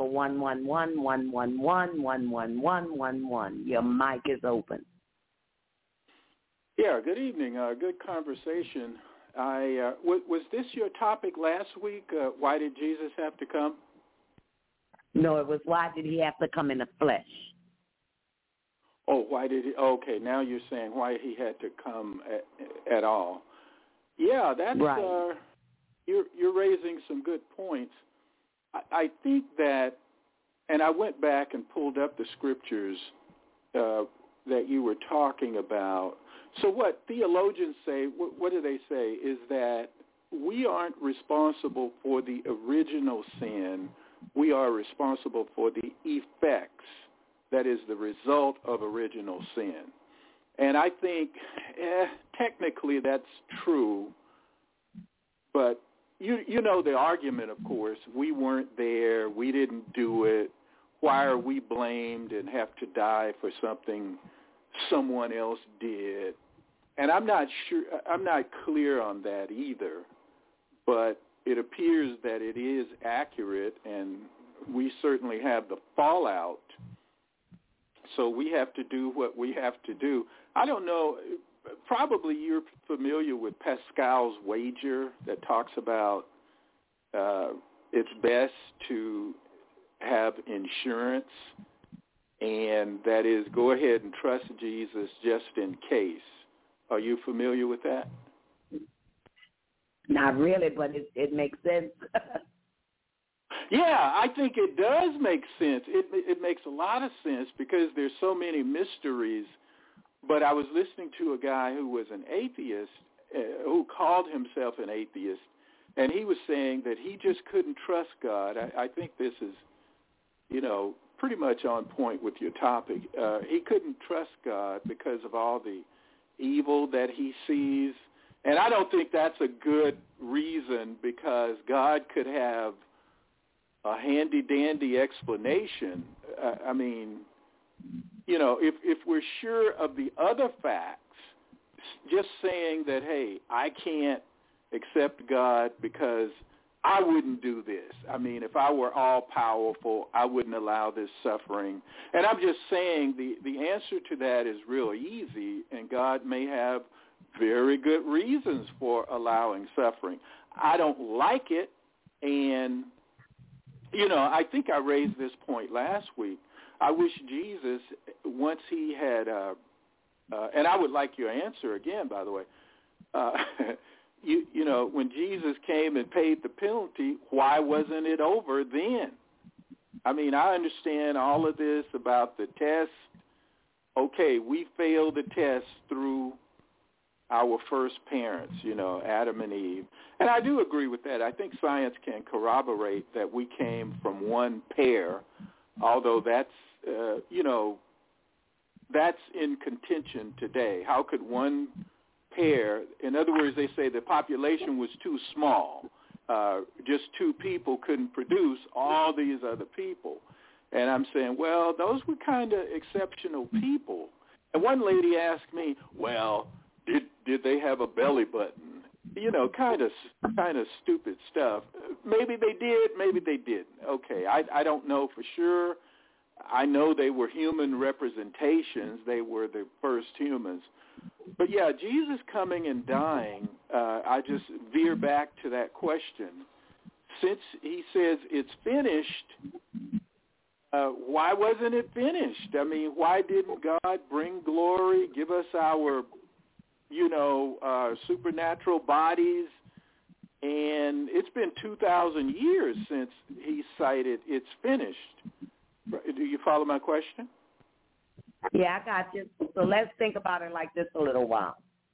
111-111-111-111. Your mic is open. Yeah, good evening. Good conversation. Was this your topic last week? Why did Jesus have to come? No, it was why did he have to come in the flesh? Oh, why did he? Okay, now you're saying why he had to come at all. Yeah, that's right. You're raising some good points. I think that, and I went back and pulled up the scriptures that you were talking about. So what theologians say, what do they say, is that we aren't responsible for the original sin. We are responsible for the effects, that is the result of original sin. And I think technically that's true, but you know the argument, of course. We weren't there. We didn't do it. Why are we blamed and have to die for something someone else did? And I'm not clear on that either, but it appears that it is accurate, and we certainly have the fallout. So we have to do what we have to do. I don't know, probably you're familiar with Pascal's wager that talks about it's best to have insurance, and that is go ahead and trust Jesus just in case. Are you familiar with that? Not really, but it makes sense. Yeah, I think it does make sense. It makes a lot of sense because there's so many mysteries. But I was listening to a guy who was an atheist, who called himself an atheist, and he was saying that he just couldn't trust God. I think this is, pretty much on point with your topic. He couldn't trust God because of all the evil that he sees. And I don't think that's a good reason, because God could have a handy-dandy explanation. I mean, if we're sure of the other facts, just saying that, hey, I can't accept God because I wouldn't do this. I mean, if I were all-powerful, I wouldn't allow this suffering. And I'm just saying the answer to that is real easy, and God may have very good reasons for allowing suffering. I don't like it, and, I think I raised this point last week. I wish Jesus, once he had, and I would like your answer again, by the way, when Jesus came and paid the penalty, why wasn't it over then? I mean, I understand all of this about the test. Okay, we failed the test through our first parents, Adam and Eve. And I do agree with that. I think science can corroborate that we came from one pair, although that's, that's in contention today. How could one pair, in other words, they say the population was too small. Just two people couldn't produce all these other people. And I'm saying, well, those were kind of exceptional people. And one lady asked me, well, did they have a belly button? You know, kind of stupid stuff. Maybe they did, maybe they didn't. Okay, I don't know for sure. I know they were human representations. They were the first humans. But, yeah, Jesus coming and dying, I just veer back to that question. Since he says it's finished, why wasn't it finished? I mean, why didn't God bring glory, give us our, supernatural bodies? And it's been 2,000 years since he cited it's finished. Do you follow my question? Yeah, I got you. So let's think about it like this a little while.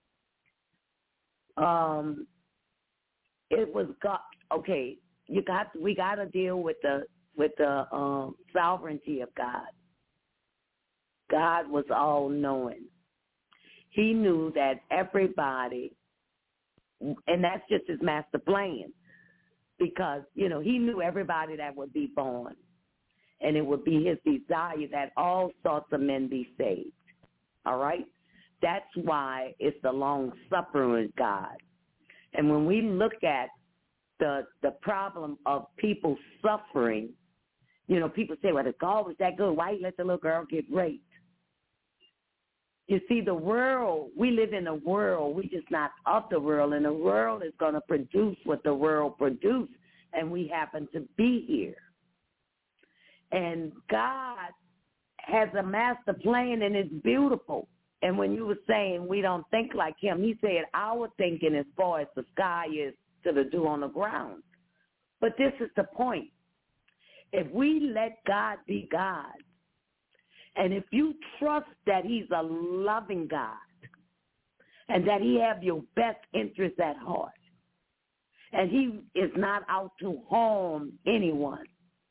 It was God. Okay, we got to deal with the sovereignty of God. God was all knowing. He knew that everybody, and that's just his master plan, because he knew everybody that would be born. And it would be his desire that all sorts of men be saved. All right? That's why it's the long-suffering God. And when we look at the problem of people suffering, people say, well, if God was that good, why he let the little girl get raped? You see, the world, we live in a world, we're just not of the world, and the world is going to produce what the world produced, and we happen to be here. And God has a master plan, and it's beautiful. And when you were saying we don't think like him, he said our thinking as far as the sky is to the dew on the ground. But this is the point. If we let God be God, and if you trust that he's a loving God and that he have your best interests at heart, and he is not out to harm anyone,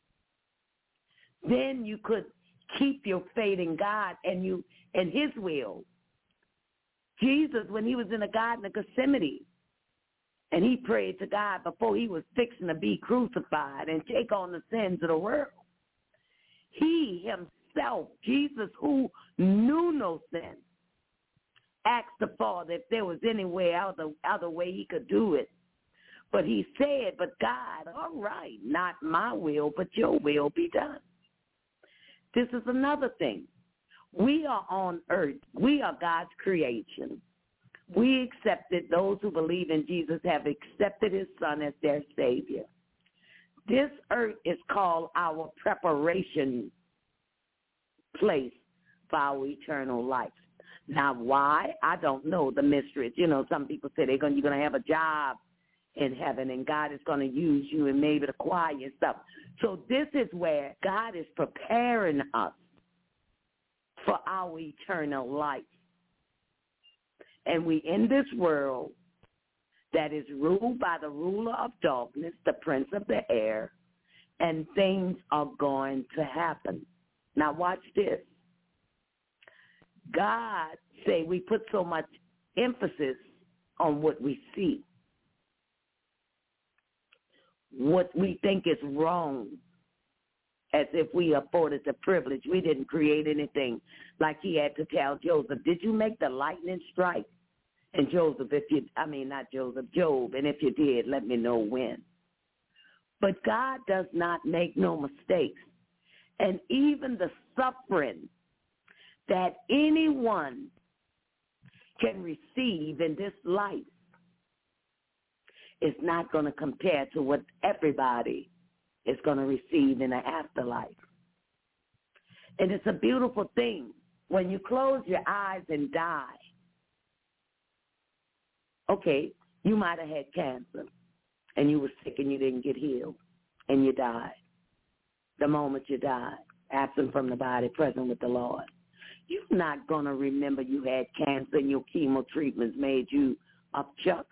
then you could keep your faith in God and his will. Jesus, when he was in the Garden of Gethsemane, and he prayed to God before he was fixing to be crucified and take on the sins of the world, he himself, Jesus, who knew no sin, asked the Father if there was any other way he could do it. But he said, but God, all right, not my will, but your will be done. This is another thing. We are on earth. We are God's creation. We accepted, those who believe in Jesus have accepted his son as their Savior. This earth is called our preparation place for our eternal life. Now, why? I don't know the mysteries. Some people say you're going to have a job in heaven and God is going to use you and maybe the choir and stuff. So this is where God is preparing us for our eternal life. And we in this world that is ruled by the ruler of darkness, the prince of the air, and things are going to happen. Now watch this. God say we put so much emphasis on what we see, what we think is wrong, as if we afforded the privilege. We didn't create anything. Like he had to tell Joseph, did you make the lightning strike? And Job, and if you did, let me know when. But God does not make no mistakes. And even the suffering that anyone can receive in this life is not going to compare to what everybody is going to receive in the afterlife. And it's a beautiful thing. When you close your eyes and die, okay, you might have had cancer and you were sick and you didn't get healed and you died. The moment you died, absent from the body, present with the Lord, you're not going to remember you had cancer and your chemo treatments made you a chuck.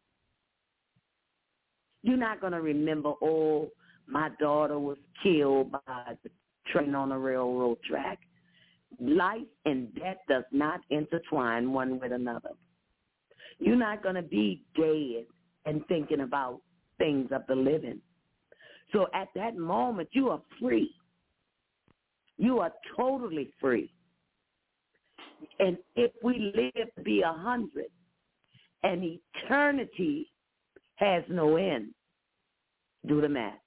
You're not going to remember, oh, my daughter was killed by the train on the railroad track. Life and death does not intertwine one with another. You're not going to be dead and thinking about things of the living. So at that moment, you are free. You are totally free. And if we live to be 100, and eternity has no end, do the math.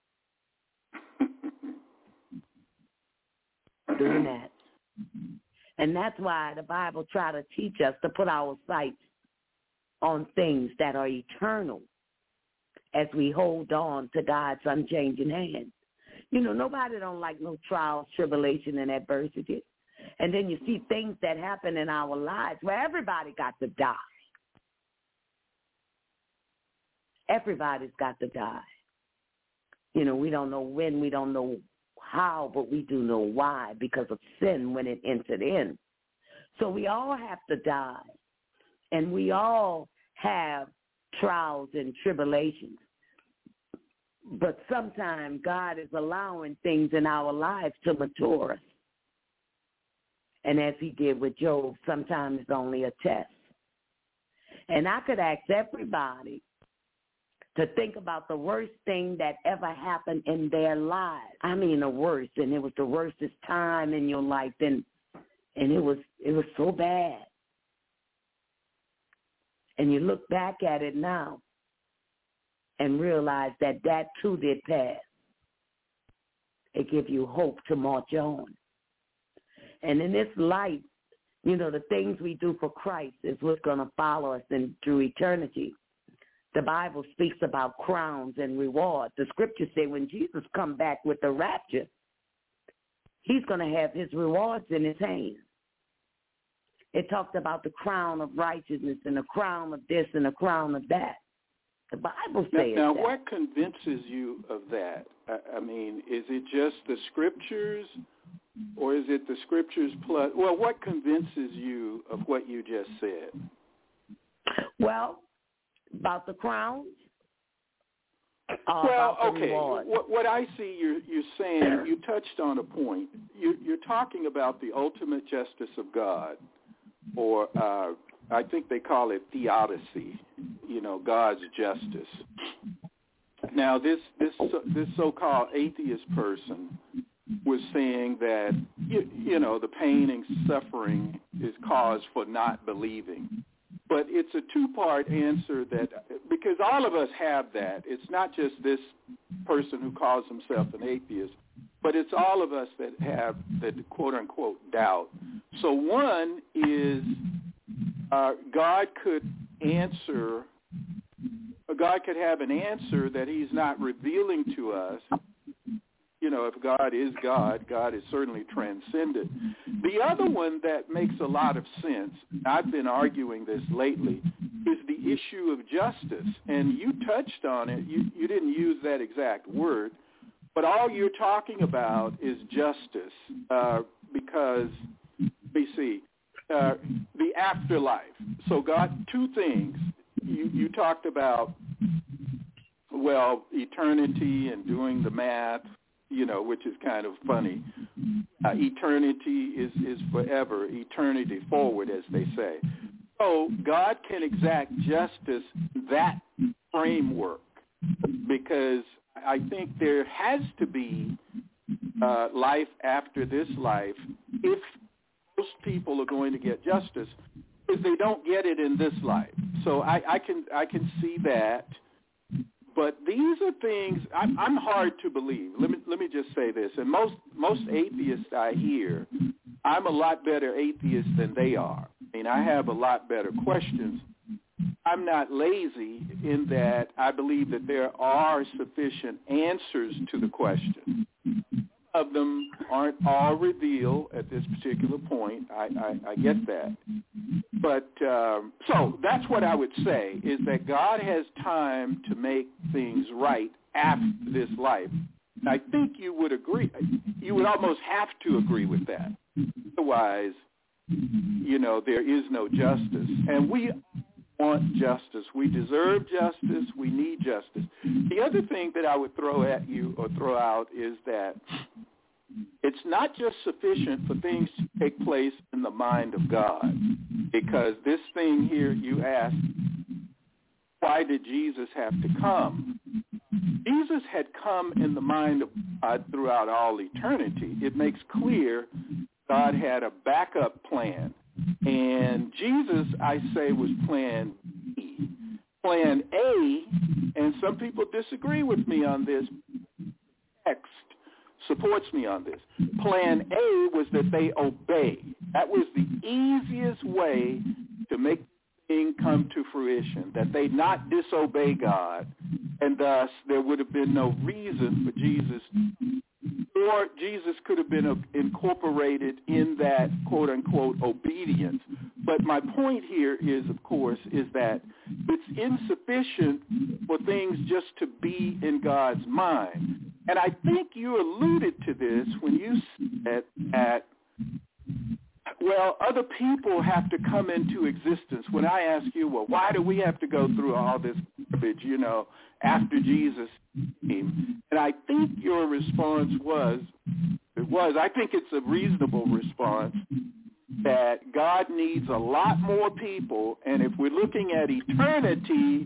Do the math. And that's why the Bible tries to teach us to put our sights on things that are eternal as we hold on to God's unchanging hand. You know, nobody don't like no trials, tribulation, and adversity. And then you see things that happen in our lives where everybody got to die. Everybody's got to die. You know, we don't know when, we don't know how, but we do know why, because of sin when it entered in. So we all have to die, and we all have trials and tribulations. But sometimes God is allowing things in our lives to mature us. And as he did with Job, sometimes it's only a test. And I could ask everybody to think about the worst thing that ever happened in their lives. I mean the worst, and it was the worstest time in your life, and it was so bad. And you look back at it now and realize that too did pass. It gives you hope to march on. And in this life, you know, the things we do for Christ is what's going to follow us through eternity. The Bible speaks about crowns and rewards. The scriptures say when Jesus comes back with the rapture, he's going to have his rewards in his hand. It talked about the crown of righteousness and the crown of this and the crown of that. The Bible says now that. What convinces you of that? I mean, is it just the scriptures, or is it the scriptures plus? Well, what convinces you of what you just said? Well, about the crowns? Well, okay. Reward? What I see you're saying, you touched on a point. You're talking about the ultimate justice of God, or I think they call it theodicy, you know, God's justice. Now, this so-called atheist person was saying that, you know, the pain and suffering is cause for not believing. But it's a two-part answer because all of us have that. It's not just this person who calls himself an atheist, but it's all of us that have the quote-unquote doubt. So one is God could have an answer that he's not revealing to us. You know, if God is God, God is certainly transcendent. The other one that makes a lot of sense, I've been arguing this lately, is the issue of justice. And you touched on it. You didn't use that exact word, but all you're talking about is justice because, let me see, the afterlife. So God, two things. You talked about, well, eternity and doing the math, you know, which is kind of funny. Eternity is forever, eternity forward, as they say. So God can exact justice that framework, because I think there has to be life after this life if most people are going to get justice, because they don't get it in this life. So I can see that. But these are things I'm hard to believe. Let me just say this. And most atheists I hear, I'm a lot better atheist than they are. I mean, I have a lot better questions. I'm not lazy in that I believe that there are sufficient answers to the question. Some of them aren't all revealed at this particular point. I get that. But so that's what I would say, is that God has time to make things right after this life. And I think you would agree. You would almost have to agree with that. Otherwise, you know, there is no justice. And we want justice. We deserve justice. We need justice. The other thing that I would throw at you or throw out is that it's not just sufficient for things to take place in the mind of God, because this thing here you asked, why did Jesus have to come? Jesus had come in the mind of God throughout all eternity. It makes clear God had a backup plan. And Jesus, I say, was plan B. Plan A, and some people disagree with me on this, text supports me on this. Plan A was that they obey. That was the easiest way to make the thing come to fruition, that they not disobey God, and thus there would have been no reason for Jesus, or Jesus could have been incorporated in that quote-unquote obedience. But my point here is, of course, is that it's insufficient for things just to be in God's mind. And I think you alluded to this when you said that, well, other people have to come into existence. When I ask you, well, why do we have to go through all this garbage, after Jesus came? And I think your response I think it's a reasonable response, that God needs a lot more people, and if we're looking at eternity,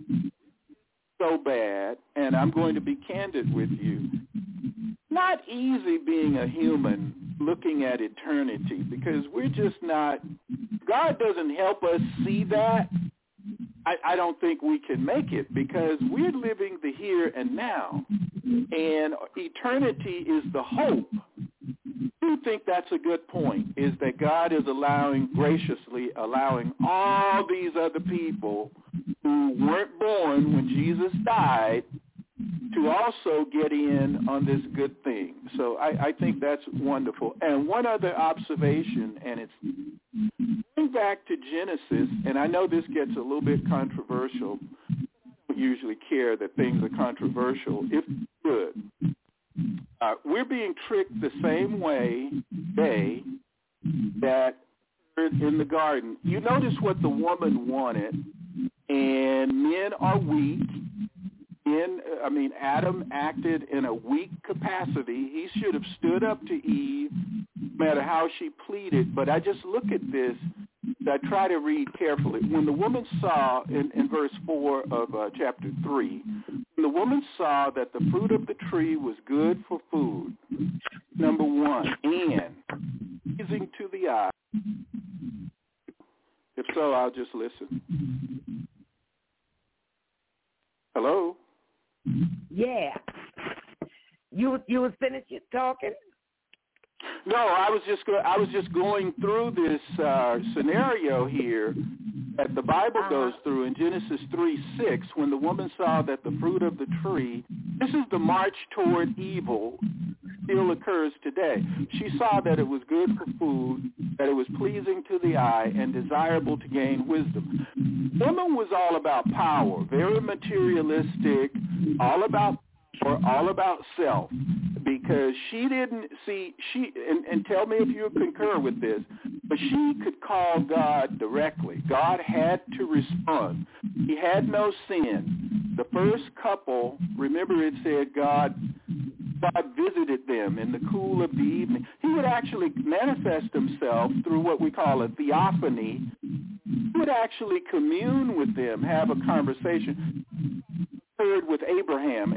so bad, and I'm going to be candid with you, not easy being a human looking at eternity, because we're just not, God doesn't help us see that. I don't think we can make it, because we're living the here and now, and eternity is the hope. I do think that's a good point, is that God is graciously allowing all these other people who weren't born when Jesus died to also get in on this good thing. So I think that's wonderful. And one other observation, and it's going back to Genesis, and I know this gets a little bit controversial. I don't usually care that things are controversial, if good. We're being tricked the same way today that in the garden. You notice what the woman wanted, and men are weak. Adam acted in a weak capacity. He should have stood up to Eve, no matter how she pleaded. But I just look at this, I try to read carefully. When the woman saw, in verse 4 of chapter 3, when the woman saw that the fruit of the tree was good for food, number one, and pleasing to the eye. If so, I'll just listen. Hello? Yeah. You was finished talking? No, I was just going through this scenario here that the Bible goes through in Genesis 3:6, when the woman saw that the fruit of the tree, this is the march toward evil, still occurs today. She saw that it was good for food, that it was pleasing to the eye, and desirable to gain wisdom. Woman was all about power, very materialistic, all about power, all about self, because she didn't see, and tell me if you concur with this, but she could call God directly. God had to respond. He had no sin. The first couple, remember it said God visited them in the cool of the evening. He would actually manifest himself through what we call a theophany. He would actually commune with them, have a conversation. Heard with Abraham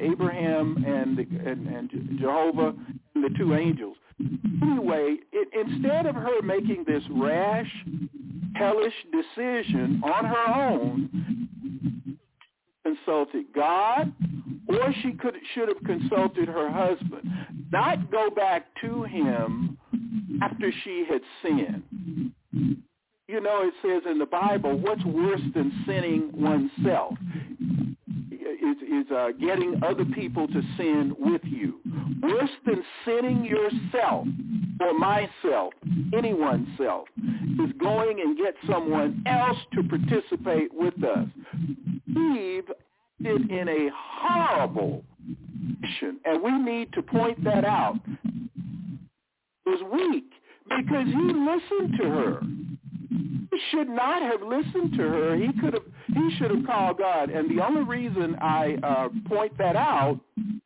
and Jehovah and the two angels. Anyway, instead of her making this rash, hellish decision on her own, consulted God, or she should have consulted her husband, not go back to him after she had sinned. You know, it says in the Bible, what's worse than sinning oneself? Is getting other people to sin with you. Worse than sinning yourself or myself, anyone's self, is going and get someone else to participate with us. Eve did in a horrible mission, and we need to point that out. It was weak because he listened to her. He should not have listened to her. He should have called God. And the only reason I point that out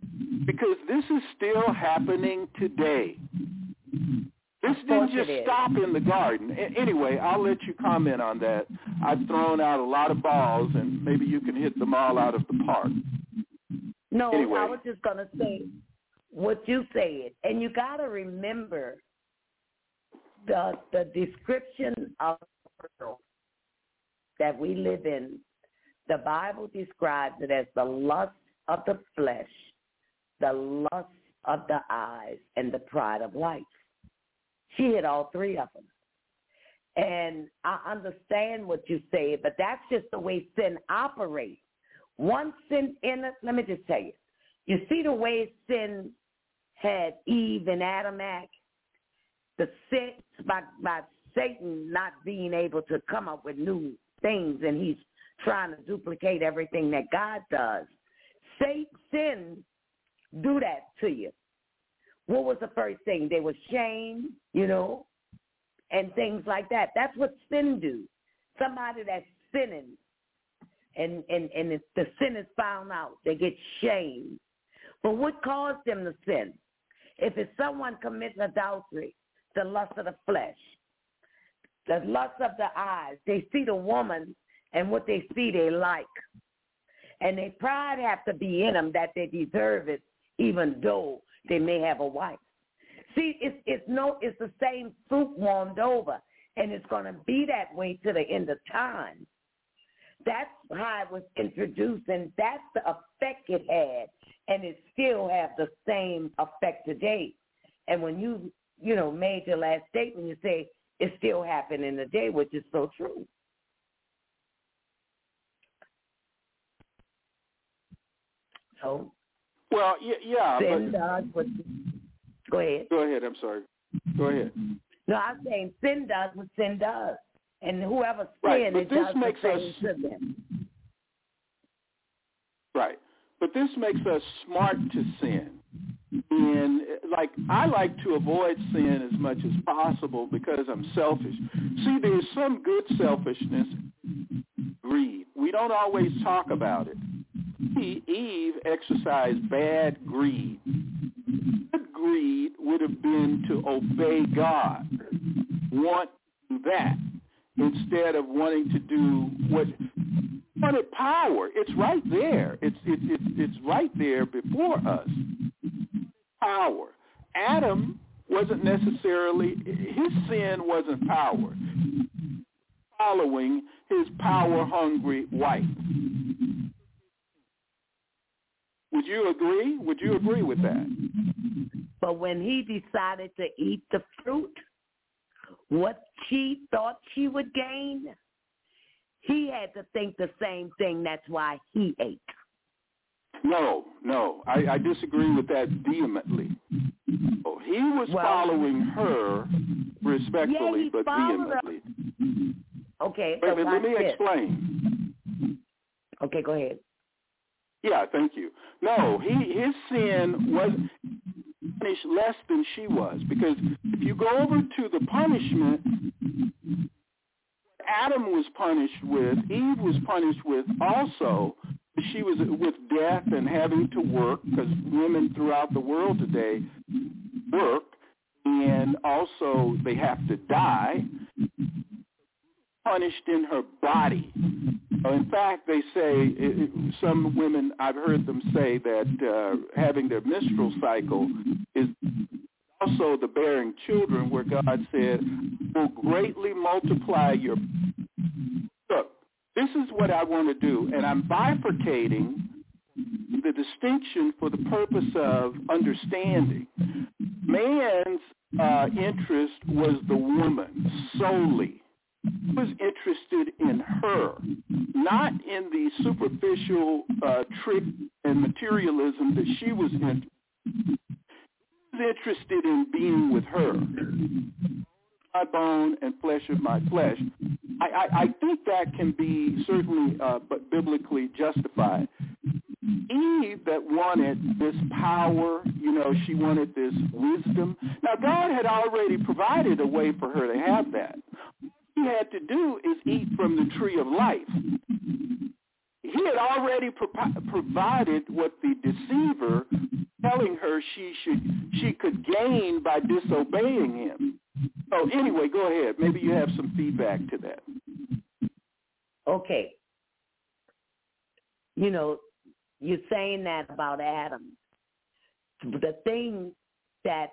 because this is still happening today. This didn't just stop in the garden. Anyway, I'll let you comment on that. I've thrown out a lot of balls, and maybe you can hit them all out of the park. No, anyway. I was just going to say what you said. And you got to remember the description of the world that we live in. The Bible describes it as the lust of the flesh, the lust of the eyes, and the pride of life. She hit all three of them. And I understand what you say, but that's just the way sin operates. Once sin enters, let me just tell you, you see the way sin had Eve and Adam act? The sin, by Satan not being able to come up with new things, and he's trying to duplicate everything that God does. Sin do that to you. What was the first thing? They were shamed, and things like that. That's what sin do. Somebody that's sinning, and if the sin is found out, they get shamed. But what caused them to sin? If it's someone committing adultery, the lust of the flesh, the lust of the eyes, they see the woman, and what they see they like. And their pride have to be in them that they deserve it, even though they may have a wife. See, it's the same fruit warmed over, and it's going to be that way to the end of time. That's how it was introduced, and that's the effect it had, and it still have the same effect today. And when you made your last statement, you say it's still happening today, which is so true. So, well, yeah. Sin does what. Go ahead. Go ahead. I'm sorry. Go ahead. No, I'm saying sin does what sin does, and whoever right, sin, it does the same to them. Right, but this makes us smart to sin, and I like to avoid sin as much as possible because I'm selfish. See, there's some good selfishness, greed. We don't always talk about it. Eve exercised bad greed. Good greed would have been to obey God, want to do that, instead of wanting to do what wanted power. It's right there. It's right there before us. Power. Adam wasn't necessarily, his sin wasn't power. Following his power-hungry wife. Would you agree? Would you agree with that? But when he decided to eat the fruit, what she thought she would gain, he had to think the same thing. That's why he ate. No, I disagree with that vehemently. Oh, he was following her respectfully, but vehemently. Okay, so let me explain. Okay, go ahead. Yeah, thank you. No, his sin was punished less than she was, because if you go over to the punishment, Adam was punished with, Eve was punished with also. She was with death and having to work, because women throughout the world today work, and also they have to die, punished in her body. In fact, they say, some women, I've heard them say that having their menstrual cycle is also the bearing children, where God said, will greatly multiply your... Look, this is what I want to do, and I'm bifurcating the distinction for the purpose of understanding. Man's interest was the woman solely. He was interested in her, not in the superficial trick and materialism that she was in. He was interested in being with her. My bone and flesh of my flesh. I think that can be certainly but biblically justified. Eve that wanted this power, she wanted this wisdom. Now, God had already provided a way for her to have that. He had to do is eat from the tree of life. He had already provided what the deceiver telling whatever she could gain by disobeying him. So anyway, go ahead. Maybe you have some feedback to that. Okay. You know, you're saying that about Adam. The thing that,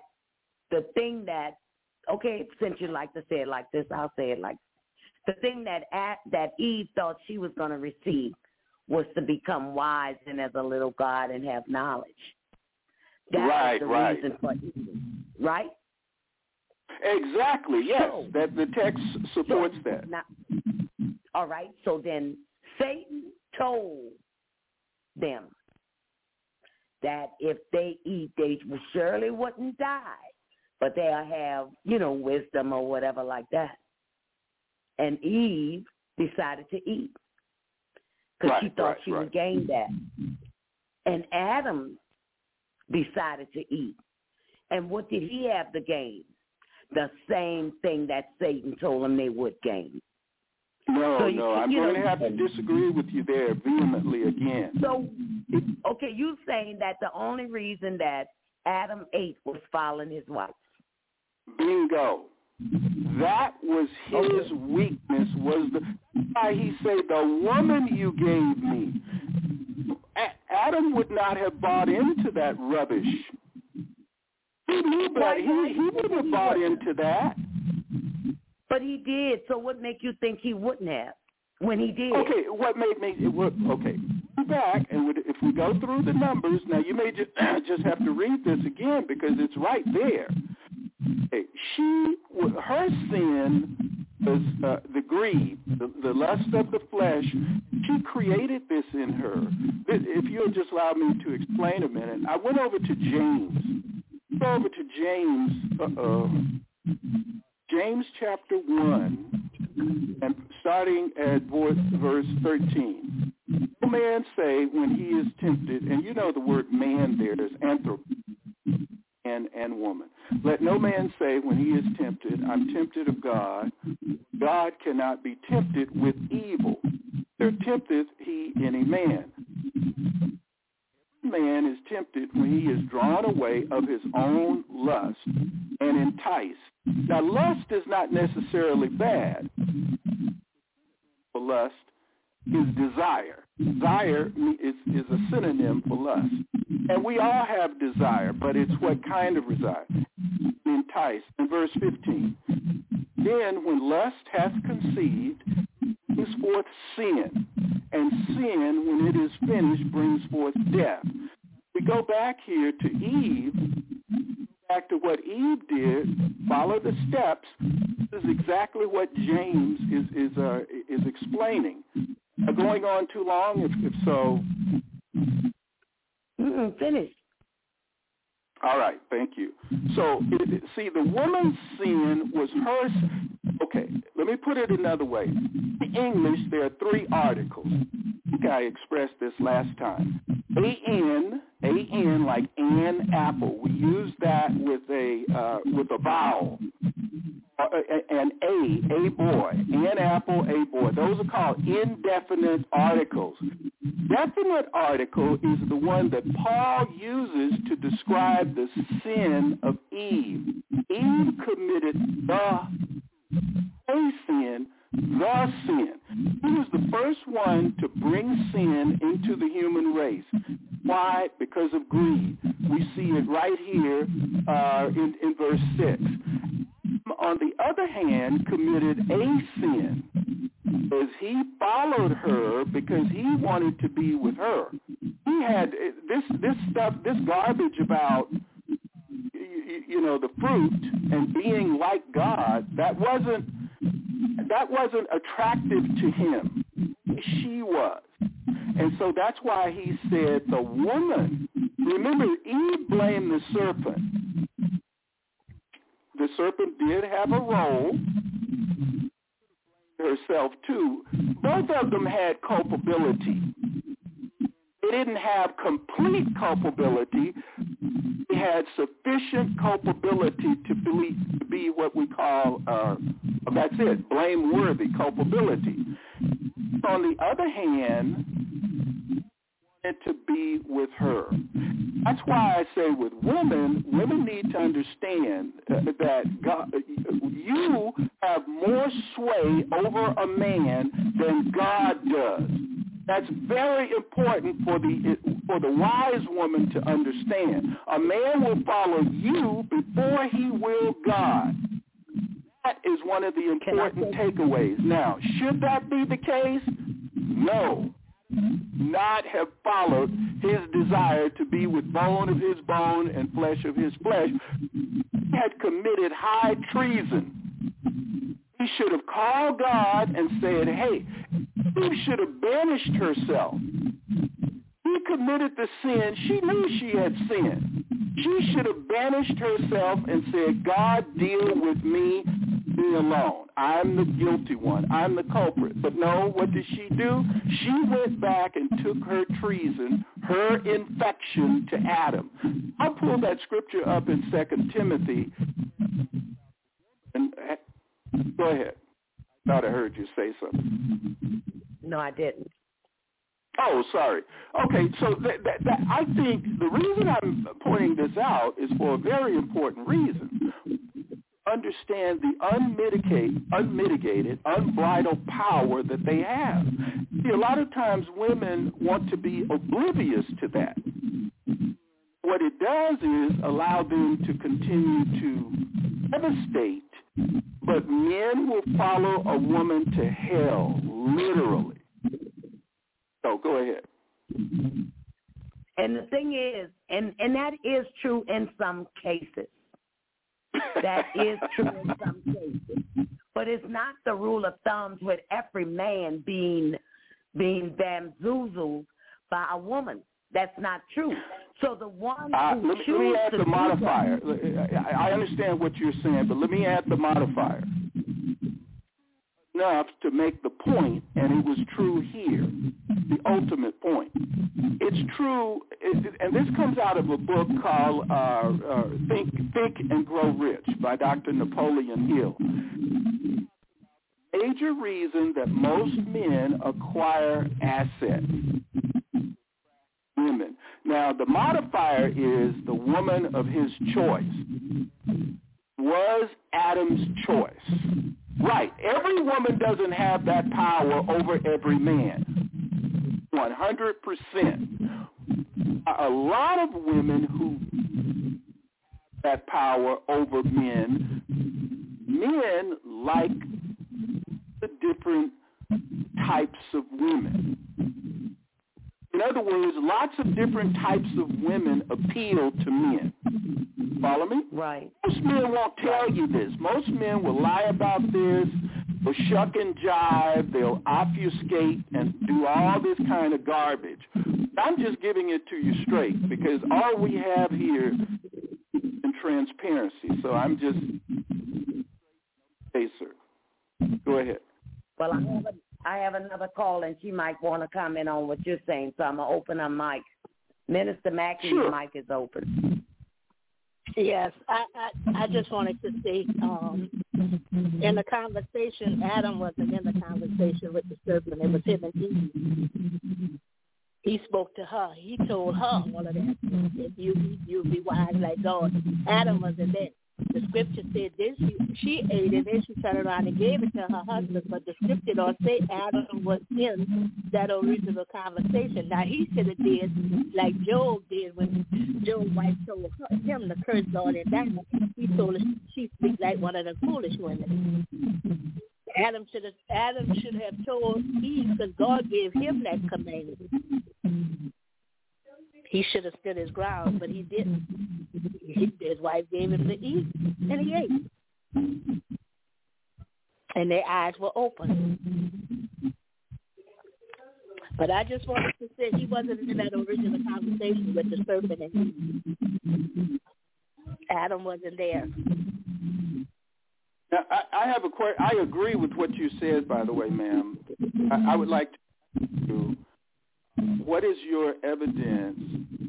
okay, since you like to say it like this, I'll say it like this. The thing that Eve thought she was going to receive was to become wise and as a little God and have knowledge. That was the reason for evil, right? Exactly, yes. So, that the text supports that. Now, all right, so then Satan told them that if they eat, they surely wouldn't die, but they'll have, wisdom or whatever like that. And Eve decided to eat because she thought she would gain that. And Adam decided to eat. And what did he have to gain? The same thing that Satan told him they would gain. No, I'm going to have to disagree with you there vehemently again. So, okay, you're saying that the only reason that Adam ate was following his wife. Bingo. That was his weakness. That's why he said, the woman you gave me. Adam would not have bought into that rubbish. He would have bought into that. But he did. So what make you think he wouldn't have when he did? Okay, what made me? Okay, go back and if we go through the numbers, now you may just have to read this again because it's right there. Okay, her sin was the greed, the lust of the flesh. She created this in her. If you'll just allow me to explain a minute, I went over to James. James chapter 1, and starting at verse 13. No man say when he is tempted, and you know the word man there is anthropos, and woman. Let no man say when he is tempted, I'm tempted of God. God cannot be tempted with evil. There tempteth he any man. Man is tempted when he is drawn away of his own lust and enticed. Now, lust is not necessarily bad. Lust is desire. Desire is a synonym for lust. And we all have desire, but it's what kind of desire? Enticed. In verse 15, then when lust hath conceived, brings forth sin, and sin, when it is finished, brings forth death. We go back here to Eve, back to what Eve did, follow the steps. This is exactly what James is explaining. Going on too long? If so. Finish. All right, thank you. So, see, the woman's sin was hers. Okay, let me put it another way. In English, there are three articles. I think I expressed this last time. A-N, like Ann Apple. We use that with a vowel. And a boy. Ann Apple, a boy. Those are called indefinite articles. Definite article is the one that Paul uses to describe the sin of Eve. Eve committed the sin. He was the first one to bring sin into the human race. Why? Because of greed. We see it right here in verse 6. On the other hand, committed a sin as he followed her because he wanted to be with her. He had this stuff, this garbage about the fruit and being like God. That wasn't attractive to him. She was. And so that's why he said the woman. Remember, Eve blamed the serpent. The serpent did have a role herself too. Both of them had culpability. They didn't have complete culpability. They had sufficient culpability to be what we call, that's it, blameworthy culpability. On the other hand, to be with her. That's why I say with women need to understand that God, you have more sway over a man than God does. That's very important for the wise woman to understand. A man will follow you before he will God. That is one of the important takeaways. Now, should that be the case? No. Not have followed his desire to be with bone of his bone and flesh of his flesh. He had committed high treason. He should have called God and said, hey, Eve should have banished herself. He committed the sin. She knew she had sinned. She should have banished herself and said, God, deal with me alone. I'm the guilty one. I'm the culprit. But no, what did she do? She went back and took her treason, her infection to Adam. I'll pull that scripture up in 2 Timothy. And go ahead. I thought I heard you say something. No, I didn't. Oh, sorry. Okay, so that I think the reason I'm pointing this out is for a very important reason. Understand the unmitigated, unbridled power that they have. See, a lot of times women want to be oblivious to that. What it does is allow them to continue to devastate, but men will follow a woman to hell, literally. So go ahead. And the thing is, and that is true in some cases. That is true in some cases. But it's not the rule of thumb with every man being bamboozled by a woman. That's not true. So the one who let me add the modifier. I understand what you're saying, but let me add the modifier. Enough to make the point, and it was true here, the ultimate point. It's true, and this comes out of a book called Think and Grow Rich by Dr. Napoleon Hill. Major reason that most men acquire assets. Women. Now, the modifier is the woman of his choice. Was Adam's choice. Right. Every woman doesn't have that power over every man. 100%. A lot of women who have that power over men like the different types of women. In other words, lots of different types of women appeal to men. Follow me? Right. Most men won't tell you this. Most men will lie about this. They'll shuck and jive. They'll obfuscate and do all this kind of garbage. I'm just giving it to you straight because all we have here is transparency. So I'm just, hey, sir. Go ahead. Well, I have another call, and she might want to comment on what you're saying, so I'm going to open her mic. Minister Mackey, sure. Your mic is open. Yes, I just wanted to say, in the conversation, Adam wasn't in the conversation with the serpent. It was him and Eve. He spoke to her. He told her all of that. If you'll be wise like God. Adam wasn't there. The scripture said this, she ate it, then she turned around and gave it to her husband, but the scripture don't say Adam was in that original conversation. Now, he should have did like Job did when Job's wife told him to curse God and die. He told her she speaks like one of the foolish women. Adam should have told Eve because God gave him that commandment. He should have stood his ground, but he didn't. His wife gave him to eat, and he ate. And their eyes were open. But I just wanted to say he wasn't in that original conversation with the serpent and Eve. Adam wasn't there. Now, I have a question. I agree with what you said, by the way, ma'am. I would like to know, what is your evidence?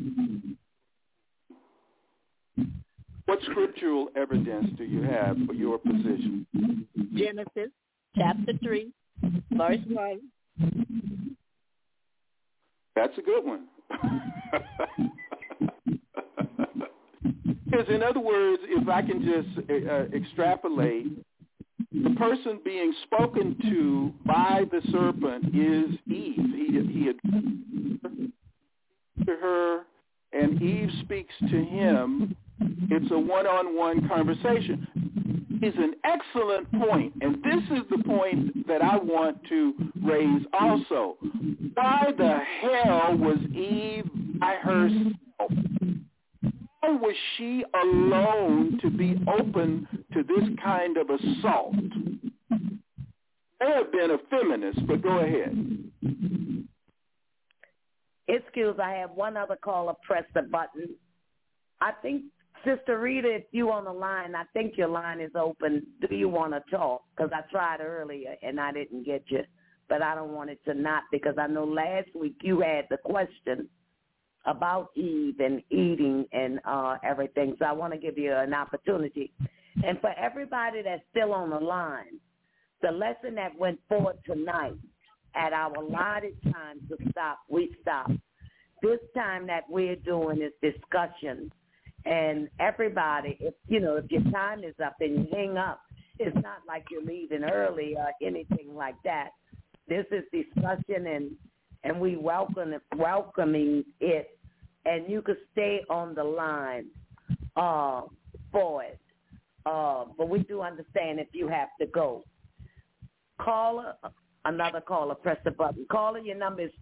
What scriptural evidence do you have for your position? Genesis chapter 3, verse 1. That's a good one. Because in other words, if I can just extrapolate, the person being spoken to by the serpent is Eve. He had to her, and Eve speaks to him. It's a one-on-one conversation. It's an excellent point, and this is the point that I want to raise also. Why the hell was Eve by herself? Why was she alone to be open to this kind of assault? May have been a feminist, but go ahead. Excuse, I have one other caller. Press the button. I think, Sister Rita, if you on the line, I think your line is open. Do you want to talk? Because I tried earlier and I didn't get you, but I don't want it to not, because I know last week you had the question about Eve and eating and everything. So I want to give you an opportunity. And for everybody that's still on the line, the lesson that went forward tonight at our allotted time to stop, we stop. This time that we're doing is discussion. And everybody, if your time is up and you hang up, it's not like you're leaving early or anything like that. This is discussion, and we welcoming it. And you could stay on the line for it. But we do understand if you have to go. Caller, another caller, press the button. Caller, your number is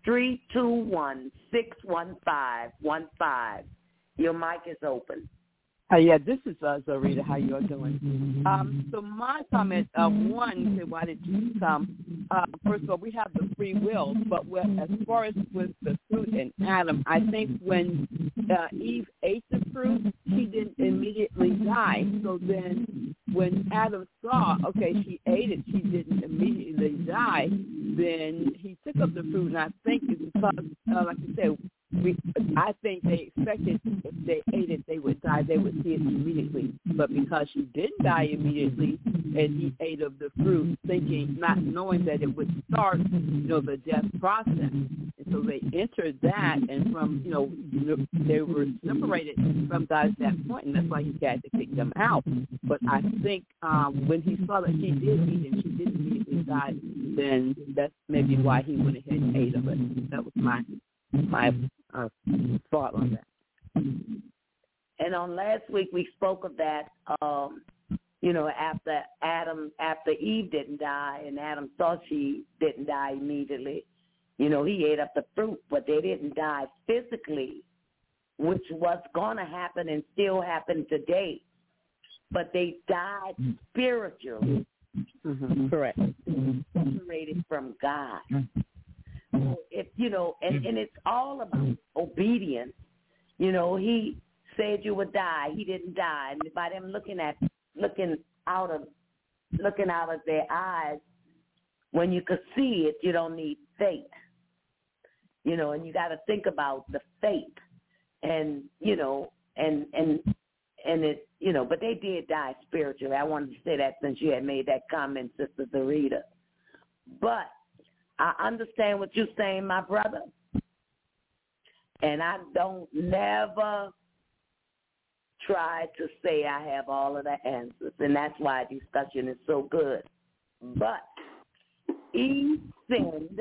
321-615-15. Your mic is open. Yeah, this is Zarita. How you all doing? So my comment, one, why did Jesus come? First of all, we have the free will, but as far as with the fruit and Adam, I think when Eve ate the fruit, she didn't immediately die. So then when Adam saw, okay, she ate it, she didn't immediately die, then he took up the fruit, and I think it's because, like you said, I think they expected if they ate it, they would die. They would see it immediately. But because she didn't die immediately, and he ate of the fruit, thinking, not knowing that it would start, the death process. And so they entered that, and from, they were separated from God at that point, and that's why he had to kick them out. But I think when he saw that she did eat and she didn't immediately die, then that's maybe why he went ahead and ate of it. That was my thought on that. And on last week we spoke of that, after Eve didn't die and Adam thought she didn't die immediately, he ate up the fruit, but they didn't die physically, which was going to happen and still happen today. But they died spiritually. Mm-hmm. Correct. Separated from God. So if and it's all about obedience. He said you would die. He didn't die, and by them looking out of their eyes, when you could see it, you don't need faith. And you got to think about the faith, and it, but they did die spiritually. I wanted to say that since you had made that comment, Sister Zarita. But I understand what you're saying, my brother. And I don't never try to say I have all of the answers. And that's why discussion is so good. But Eve sinned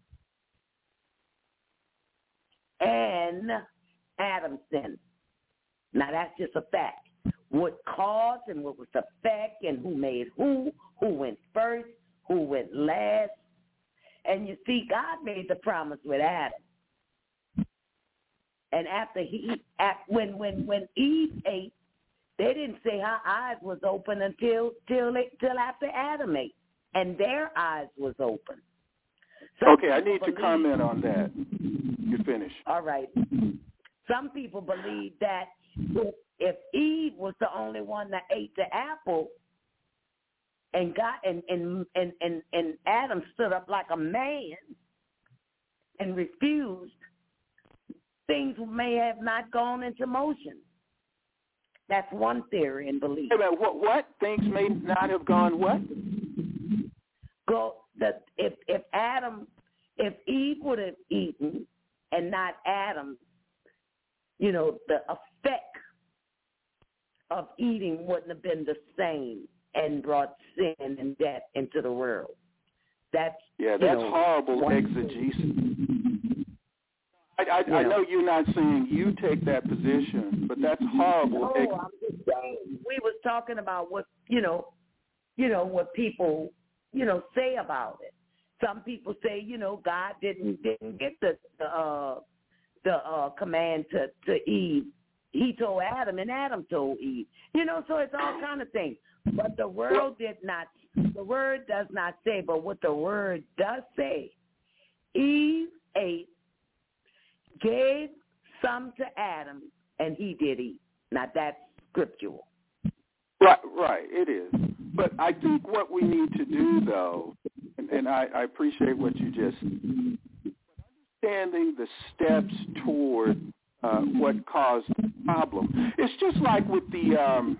and Adam sinned. Now that's just a fact. What caused and what was the effect and who made who went first, who went last. And you see, God made the promise with Adam. And after when Eve ate, they didn't say her eyes was open until after Adam ate, and their eyes was open. Okay, I need to comment on that. You finish. All right. Some people believe that if Eve was the only one that ate the apple, and God and Adam stood up like a man and refused, things may have not gone into motion. That's one theory and belief. What things may not have gone what? If Eve would have eaten and not Adam, you know, the effect of eating wouldn't have been the same and brought sin and death into the world. That's horrible exegesis. I know you're not saying you take that position, but that's horrible. I'm just saying we was talking about what what people say about it. Some people say God didn't get the command to Eve. He told Adam, and Adam told Eve. So it's all kind of things. But the world the word does not say, but what the word does say, Eve ate, gave some to Adam, and he did eat. Now that's scriptural. Right, it is. But I think what we need to do, though, and I appreciate what you just understanding the steps toward what caused the problem. It's just like with the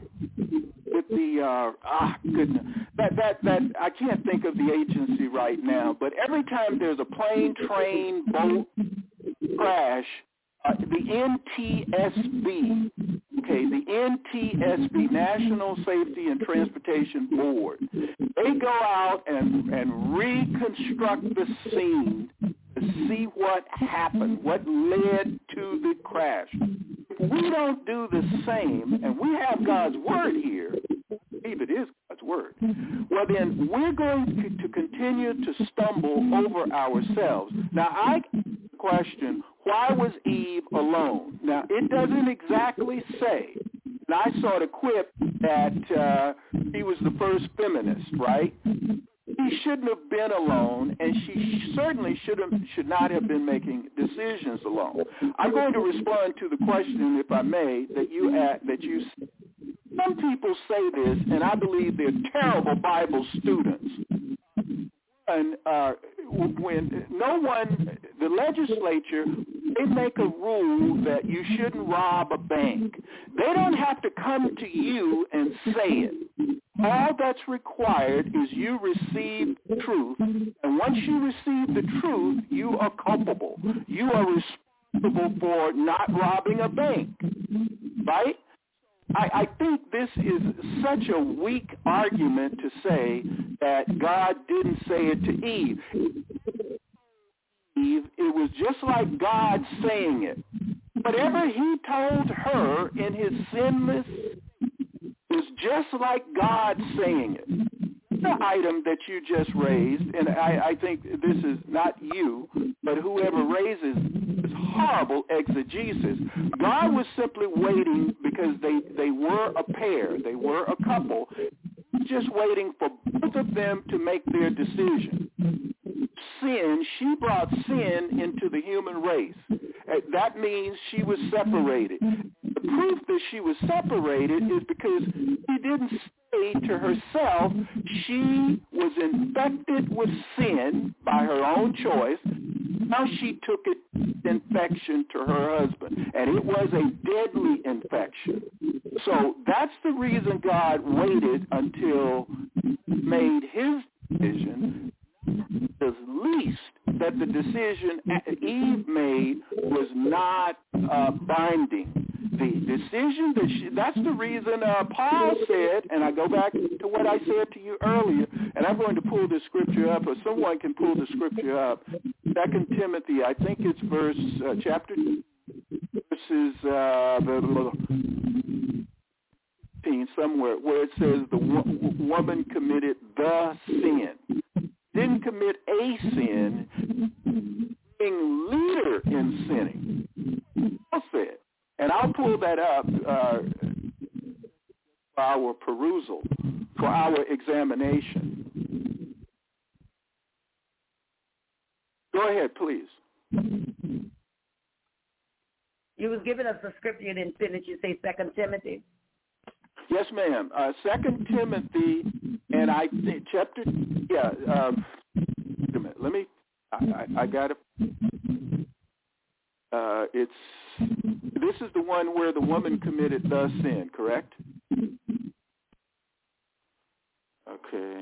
goodness, that I can't think of the agency right now, but every time there's a plane, train, boat crash, the NTSB, the NTSB, National Safety and Transportation Board, they go out and reconstruct the scene to see what happened, what led to the crash. If we don't do the same, and we have God's word here, if it is God's word, well then we're going to continue to stumble over ourselves. Now I question, why was Eve alone? Now it doesn't exactly say. And I saw the quip that he was the first feminist, right? She shouldn't have been alone, and she certainly should not have been making decisions alone. I'm going to respond to the question, if I may, that you. Some people say this, and I believe they're terrible Bible students. And when the legislature, they make a rule that you shouldn't rob a bank. They don't have to come to you and say it. All that's required is you receive truth, and once you receive the truth, you are culpable. You are responsible for not robbing a bank, right? I think this is such a weak argument to say that God didn't say it to Eve. It was just like God saying it. Whatever he told her in his sinless was just like God saying it. The item that you just raised, and I think this is not you, but whoever raises this horrible exegesis. God was simply waiting because they were a pair, they were a couple, just waiting for both of them to make their decision. Sin, she brought sin into the human race. That means she was separated. The proof that she was separated is because she didn't say to herself she was infected with sin by her own choice. Now she took infection to her husband, and it was a deadly infection. So that's the reason God waited until he made his decision. The least that the decision Eve made was not binding. The decision that's the reason Paul said, and I go back to what I said to you earlier, and I'm going to pull this scripture up, or someone can pull the scripture up. 2 Timothy, I think it's chapter 2, verses 15 somewhere, where it says the woman committed the sin. Didn't commit a sin, being leader in sinning. Paul said, and I'll pull that up for our perusal, for our examination. Go ahead, please. You was giving us a scripture, you didn't finish. You say 2 Timothy? Yes, ma'am. 2 Timothy, and I think chapter, wait a minute. Let me, I got it. This is the one where the woman committed the sin, correct? Okay.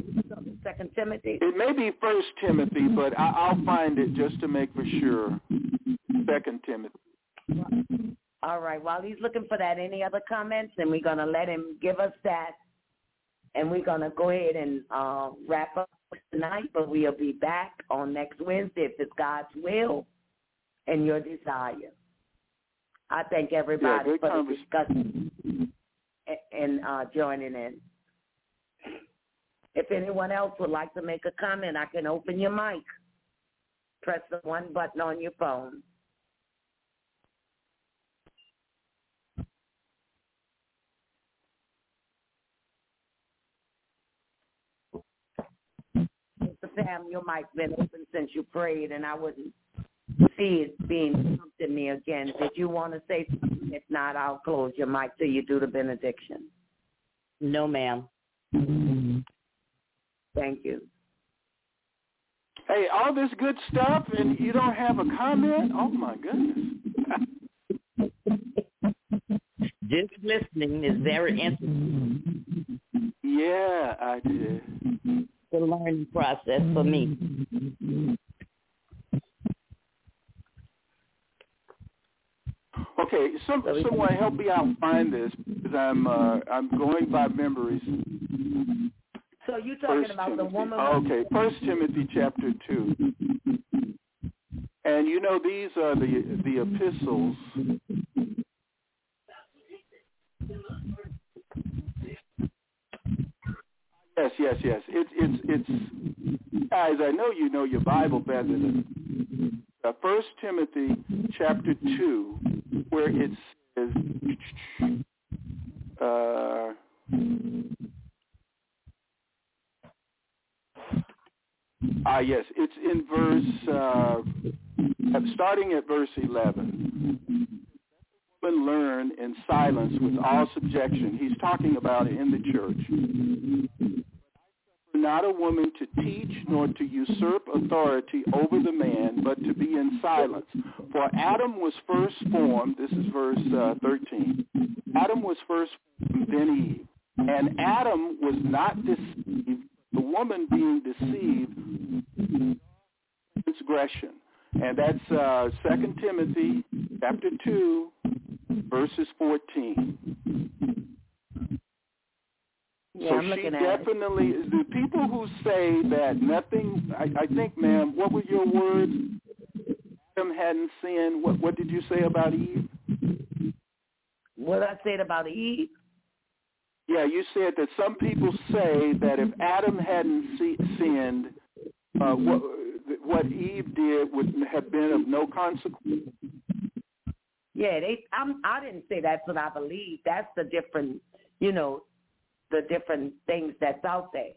2 Timothy? It may be 1 Timothy, but I'll find it just to make for sure. 2 Timothy. All right. While he's looking for that, any other comments? And we're going to let him give us that. And we're going to go ahead and wrap up tonight, but we'll be back on next Wednesday if it's God's will and your desire. I thank everybody for the discussion and joining in. If anyone else would like to make a comment, I can open your mic. Press the one button on your phone. Mr. Sam, your mic's been open since you prayed, and I wouldn't see it being pumped in me again. Did you want to say something? If not, I'll close your mic till you do the benediction. No, ma'am. Thank you. Hey, all this good stuff, and you don't have a comment? Oh, my goodness. Just listening is very interesting. Yeah, I did. The learning process for me. Okay, someone help me out find this because I'm going by memories. So you're talking about the woman. Okay, 1 Timothy chapter 2. And you know these are the epistles. Yes. It's guys, I know you know your Bible better than 1 Timothy chapter 2, where it says yes, it's in verse starting at verse 11. Women learn in silence with all subjection. He's talking about it in the church. Not a woman to teach nor to usurp authority over the man, but to be in silence. For Adam was first formed, this is verse 13. Adam was first formed, then Eve. And Adam was not deceived, the woman being deceived, transgression. And that's 2 Timothy chapter 2, verses 14. Yeah, so she definitely is. The people who say that nothing, I think, ma'am, what were your words? Adam hadn't sinned. What did you say about Eve? What I said about Eve? Yeah, you said that some people say that if Adam hadn't sinned, what Eve did would have been of no consequence. Yeah, I didn't say that's what I believe. That's the different, the different things that's out there,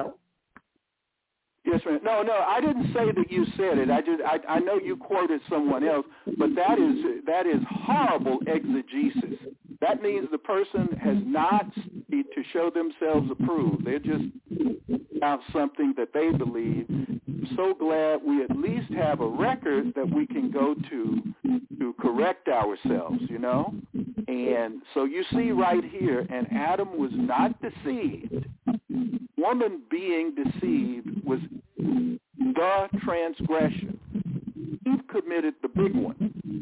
Yes, ma'am. No, I didn't say that you said it. I know you quoted someone else, but that is horrible exegesis. That means the person has not studied to show themselves approved. They're just about something that they believe. I'm so glad we at least have a record that we can go to correct ourselves, And so you see right here, and Adam was not deceived. Woman being deceived was the transgression. Eve committed the big one.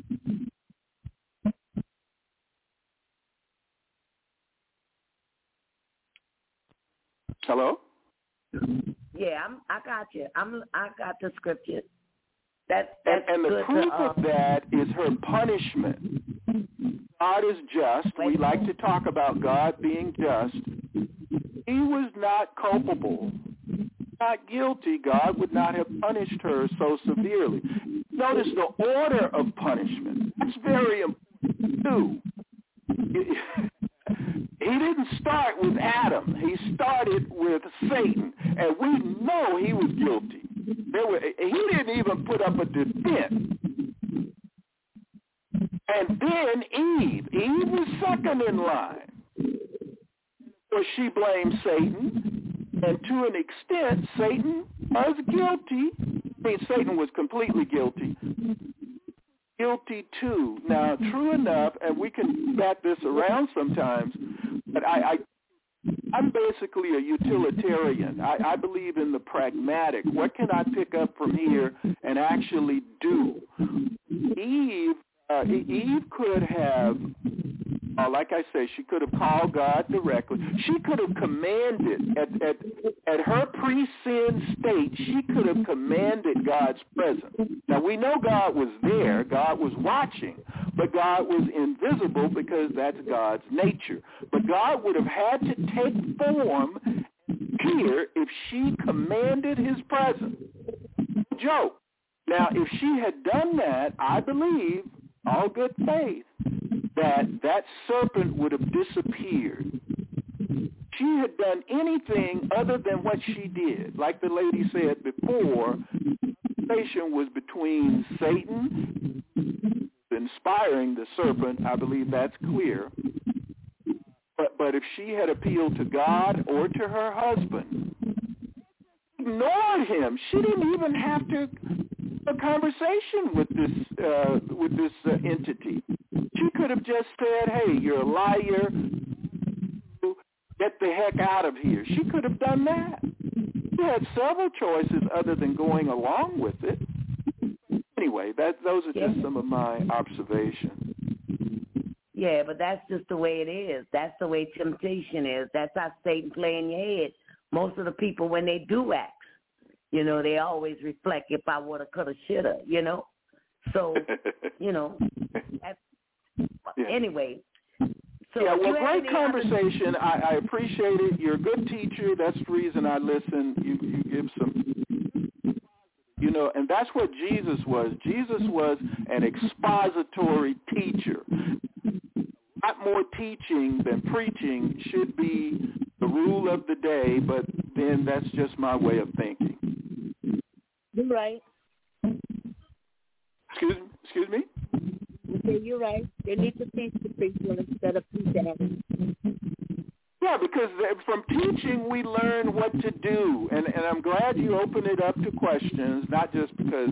Hello? Yeah, I got you. I got the scripture. That's and the good proof of that is her punishment. God is just. We like to talk about God being just. He was not culpable, not guilty. God would not have punished her so severely. Notice the order of punishment. That's very important, too. He didn't start with Adam. He started with Satan, and we know he was guilty. He didn't even put up a defense. And then Eve. Eve was second in line. Well, she blamed Satan, and to an extent, Satan was guilty. I mean, Satan was completely guilty. Guilty too. Now, true enough, and we can bat this around sometimes, but I'm basically a utilitarian. I believe in the pragmatic. What can I pick up from here and actually do? Eve could have, like I say, she could have called God directly. She could have commanded, at her pre-sin state, she could have commanded God's presence. Now, we know God was there. God was watching. But God was invisible because that's God's nature. But God would have had to take form here if she commanded his presence. Joke. Now, if she had done that, I believe, all good faith, that serpent would have disappeared. She had done anything other than what she did. Like the lady said before, the conversation was between Satan inspiring the serpent. I believe that's clear. But if she had appealed to God or to her husband, ignored him, she didn't even have to have a conversation with this entity. She could have just said, "Hey, you're a liar. Get the heck out of here." She could have done that. She had several choices other than going along with it. Anyway, those are just some of my observations. Yeah, but that's just the way it is. That's the way temptation is. That's how Satan play in your head. Most of the people, when they do act, they always reflect, if I woulda, coulda, shoulda, So, that's, anyway. So yeah, well, great conversation. I appreciate it. You're a good teacher. That's the reason I listen. You give some, and that's what Jesus was. Jesus was an expository teacher. A lot more teaching than preaching should be the rule of the day, but then that's just my way of thinking. You're right. Excuse me? Okay, you're right. They need to teach the people instead of teaching. Yeah, because from teaching we learn what to do, and I'm glad you opened it up to questions, not just because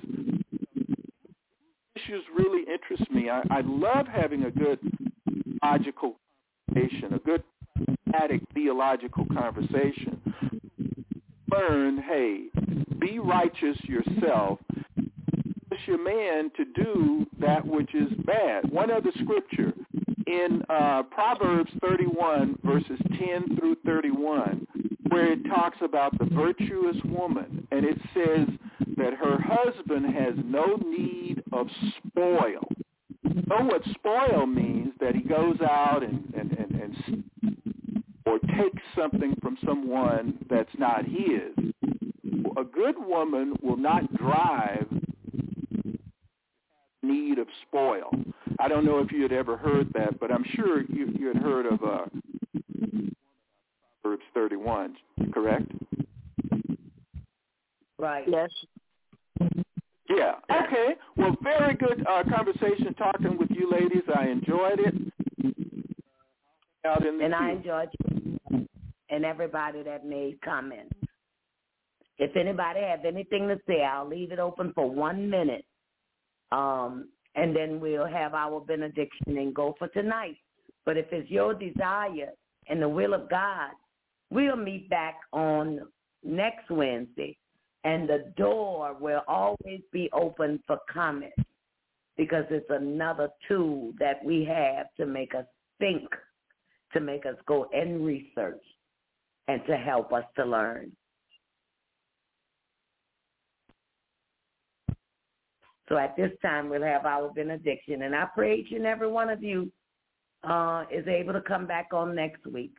issues really interest me. I love having a good logical conversation, a good pragmatic theological conversation. Learn, hey, be righteous yourself. Push your man to do that which is bad. One other scripture in Proverbs 31, verses 10 through 31, where it talks about the virtuous woman, and it says that her husband has no need of spoil. You know what spoil means? That he goes out and or takes something from someone that's not his. A good woman will not drive need of spoil. I don't know if you had ever heard that, but I'm sure you had heard of Proverbs 31, correct? Right. Yes. Yeah. Okay. Well, very good conversation talking with you ladies. I enjoyed it. Out in the and queue. I enjoyed you and everybody that made comments. If anybody has anything to say, I'll leave it open for 1 minute. And then we'll have our benediction and go for tonight. But if it's your desire and the will of God, we'll meet back on next Wednesday. And the door will always be open for comments because it's another tool that we have to make us think, to make us go and research, and to help us to learn. So at this time, we'll have our benediction. And I pray each and every one of you is able to come back on next week.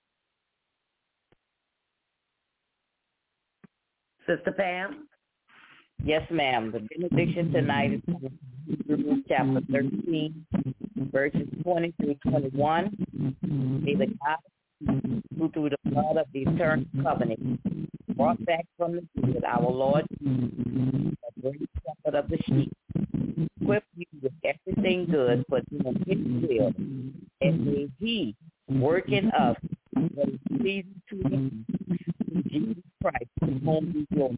Sister Pam? Yes, ma'am. The benediction tonight is from Hebrews chapter 13, verses 20 through 21. May the God who through the blood of the eternal covenant brought back from the dead our Lord, the great shepherd of the sheep, equip you with everything good for doing his will, and may he work in us what is pleasing to him, Jesus Christ, to whom we glory.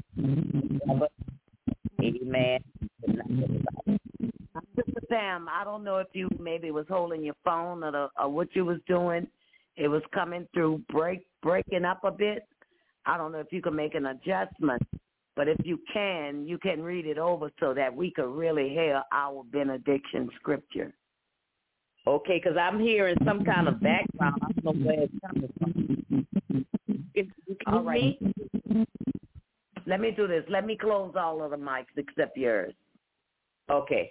Amen. Good night, everybody. Sister Sam, I don't know if you maybe was holding your phone or what you was doing. It was coming through breaking up a bit. I don't know if you can make an adjustment But if you can read it over so that we could really hear our benediction scripture. Okay, because I'm hearing some kind of background. I don't know where it's coming from. All right. Let me do this. Let me close all of the mics except yours. Okay.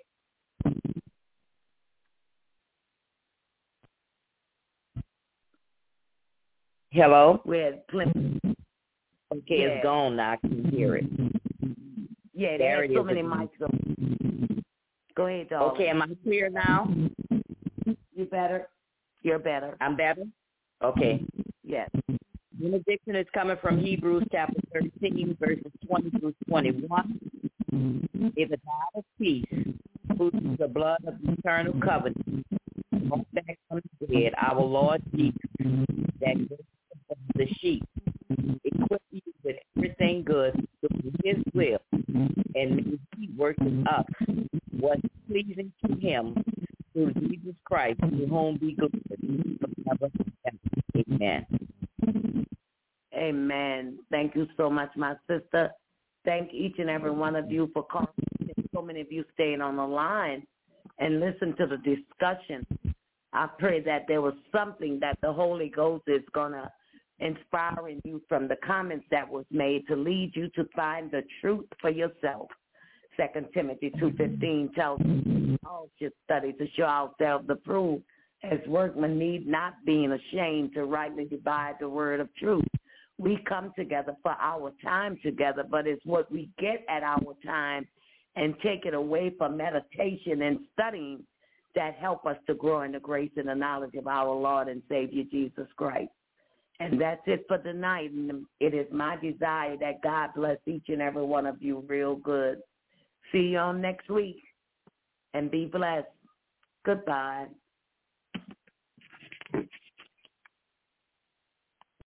Hello? We're plenty. Okay, yeah. It's gone now. I can hear it. Yeah, there are so many mics open. Go ahead, darling. Okay, am I clear now? You better. You're better. I'm better? Okay. Yes. Benediction is coming from Hebrews chapter 13, verses 20 through 21. If the God of peace, who through the blood of the eternal covenant, brought back from the dead our Lord Jesus, that the sheep, equip you with everything good to do his will, and may he work in us what's pleasing to him through Jesus Christ, to whom be glory forever and ever. Amen. Amen. Thank you so much, my sister. Thank each and every one of you for calling. So many of you staying on the line and listen to the discussion. I pray that there was something that the Holy Ghost is going to inspire in you from the comments that was made to lead you to find the truth for yourself. 2 Timothy 2:15 tells us all should study to show ourselves approved as workmen need not being ashamed to rightly divide the word of truth. We come together for our time together, but it's what we get at our time and take it away from meditation and studying that help us to grow in the grace and the knowledge of our Lord and Savior Jesus Christ. And that's it for tonight. And it is my desire that God bless each and every one of you real good. See you on next week, and be blessed. Goodbye.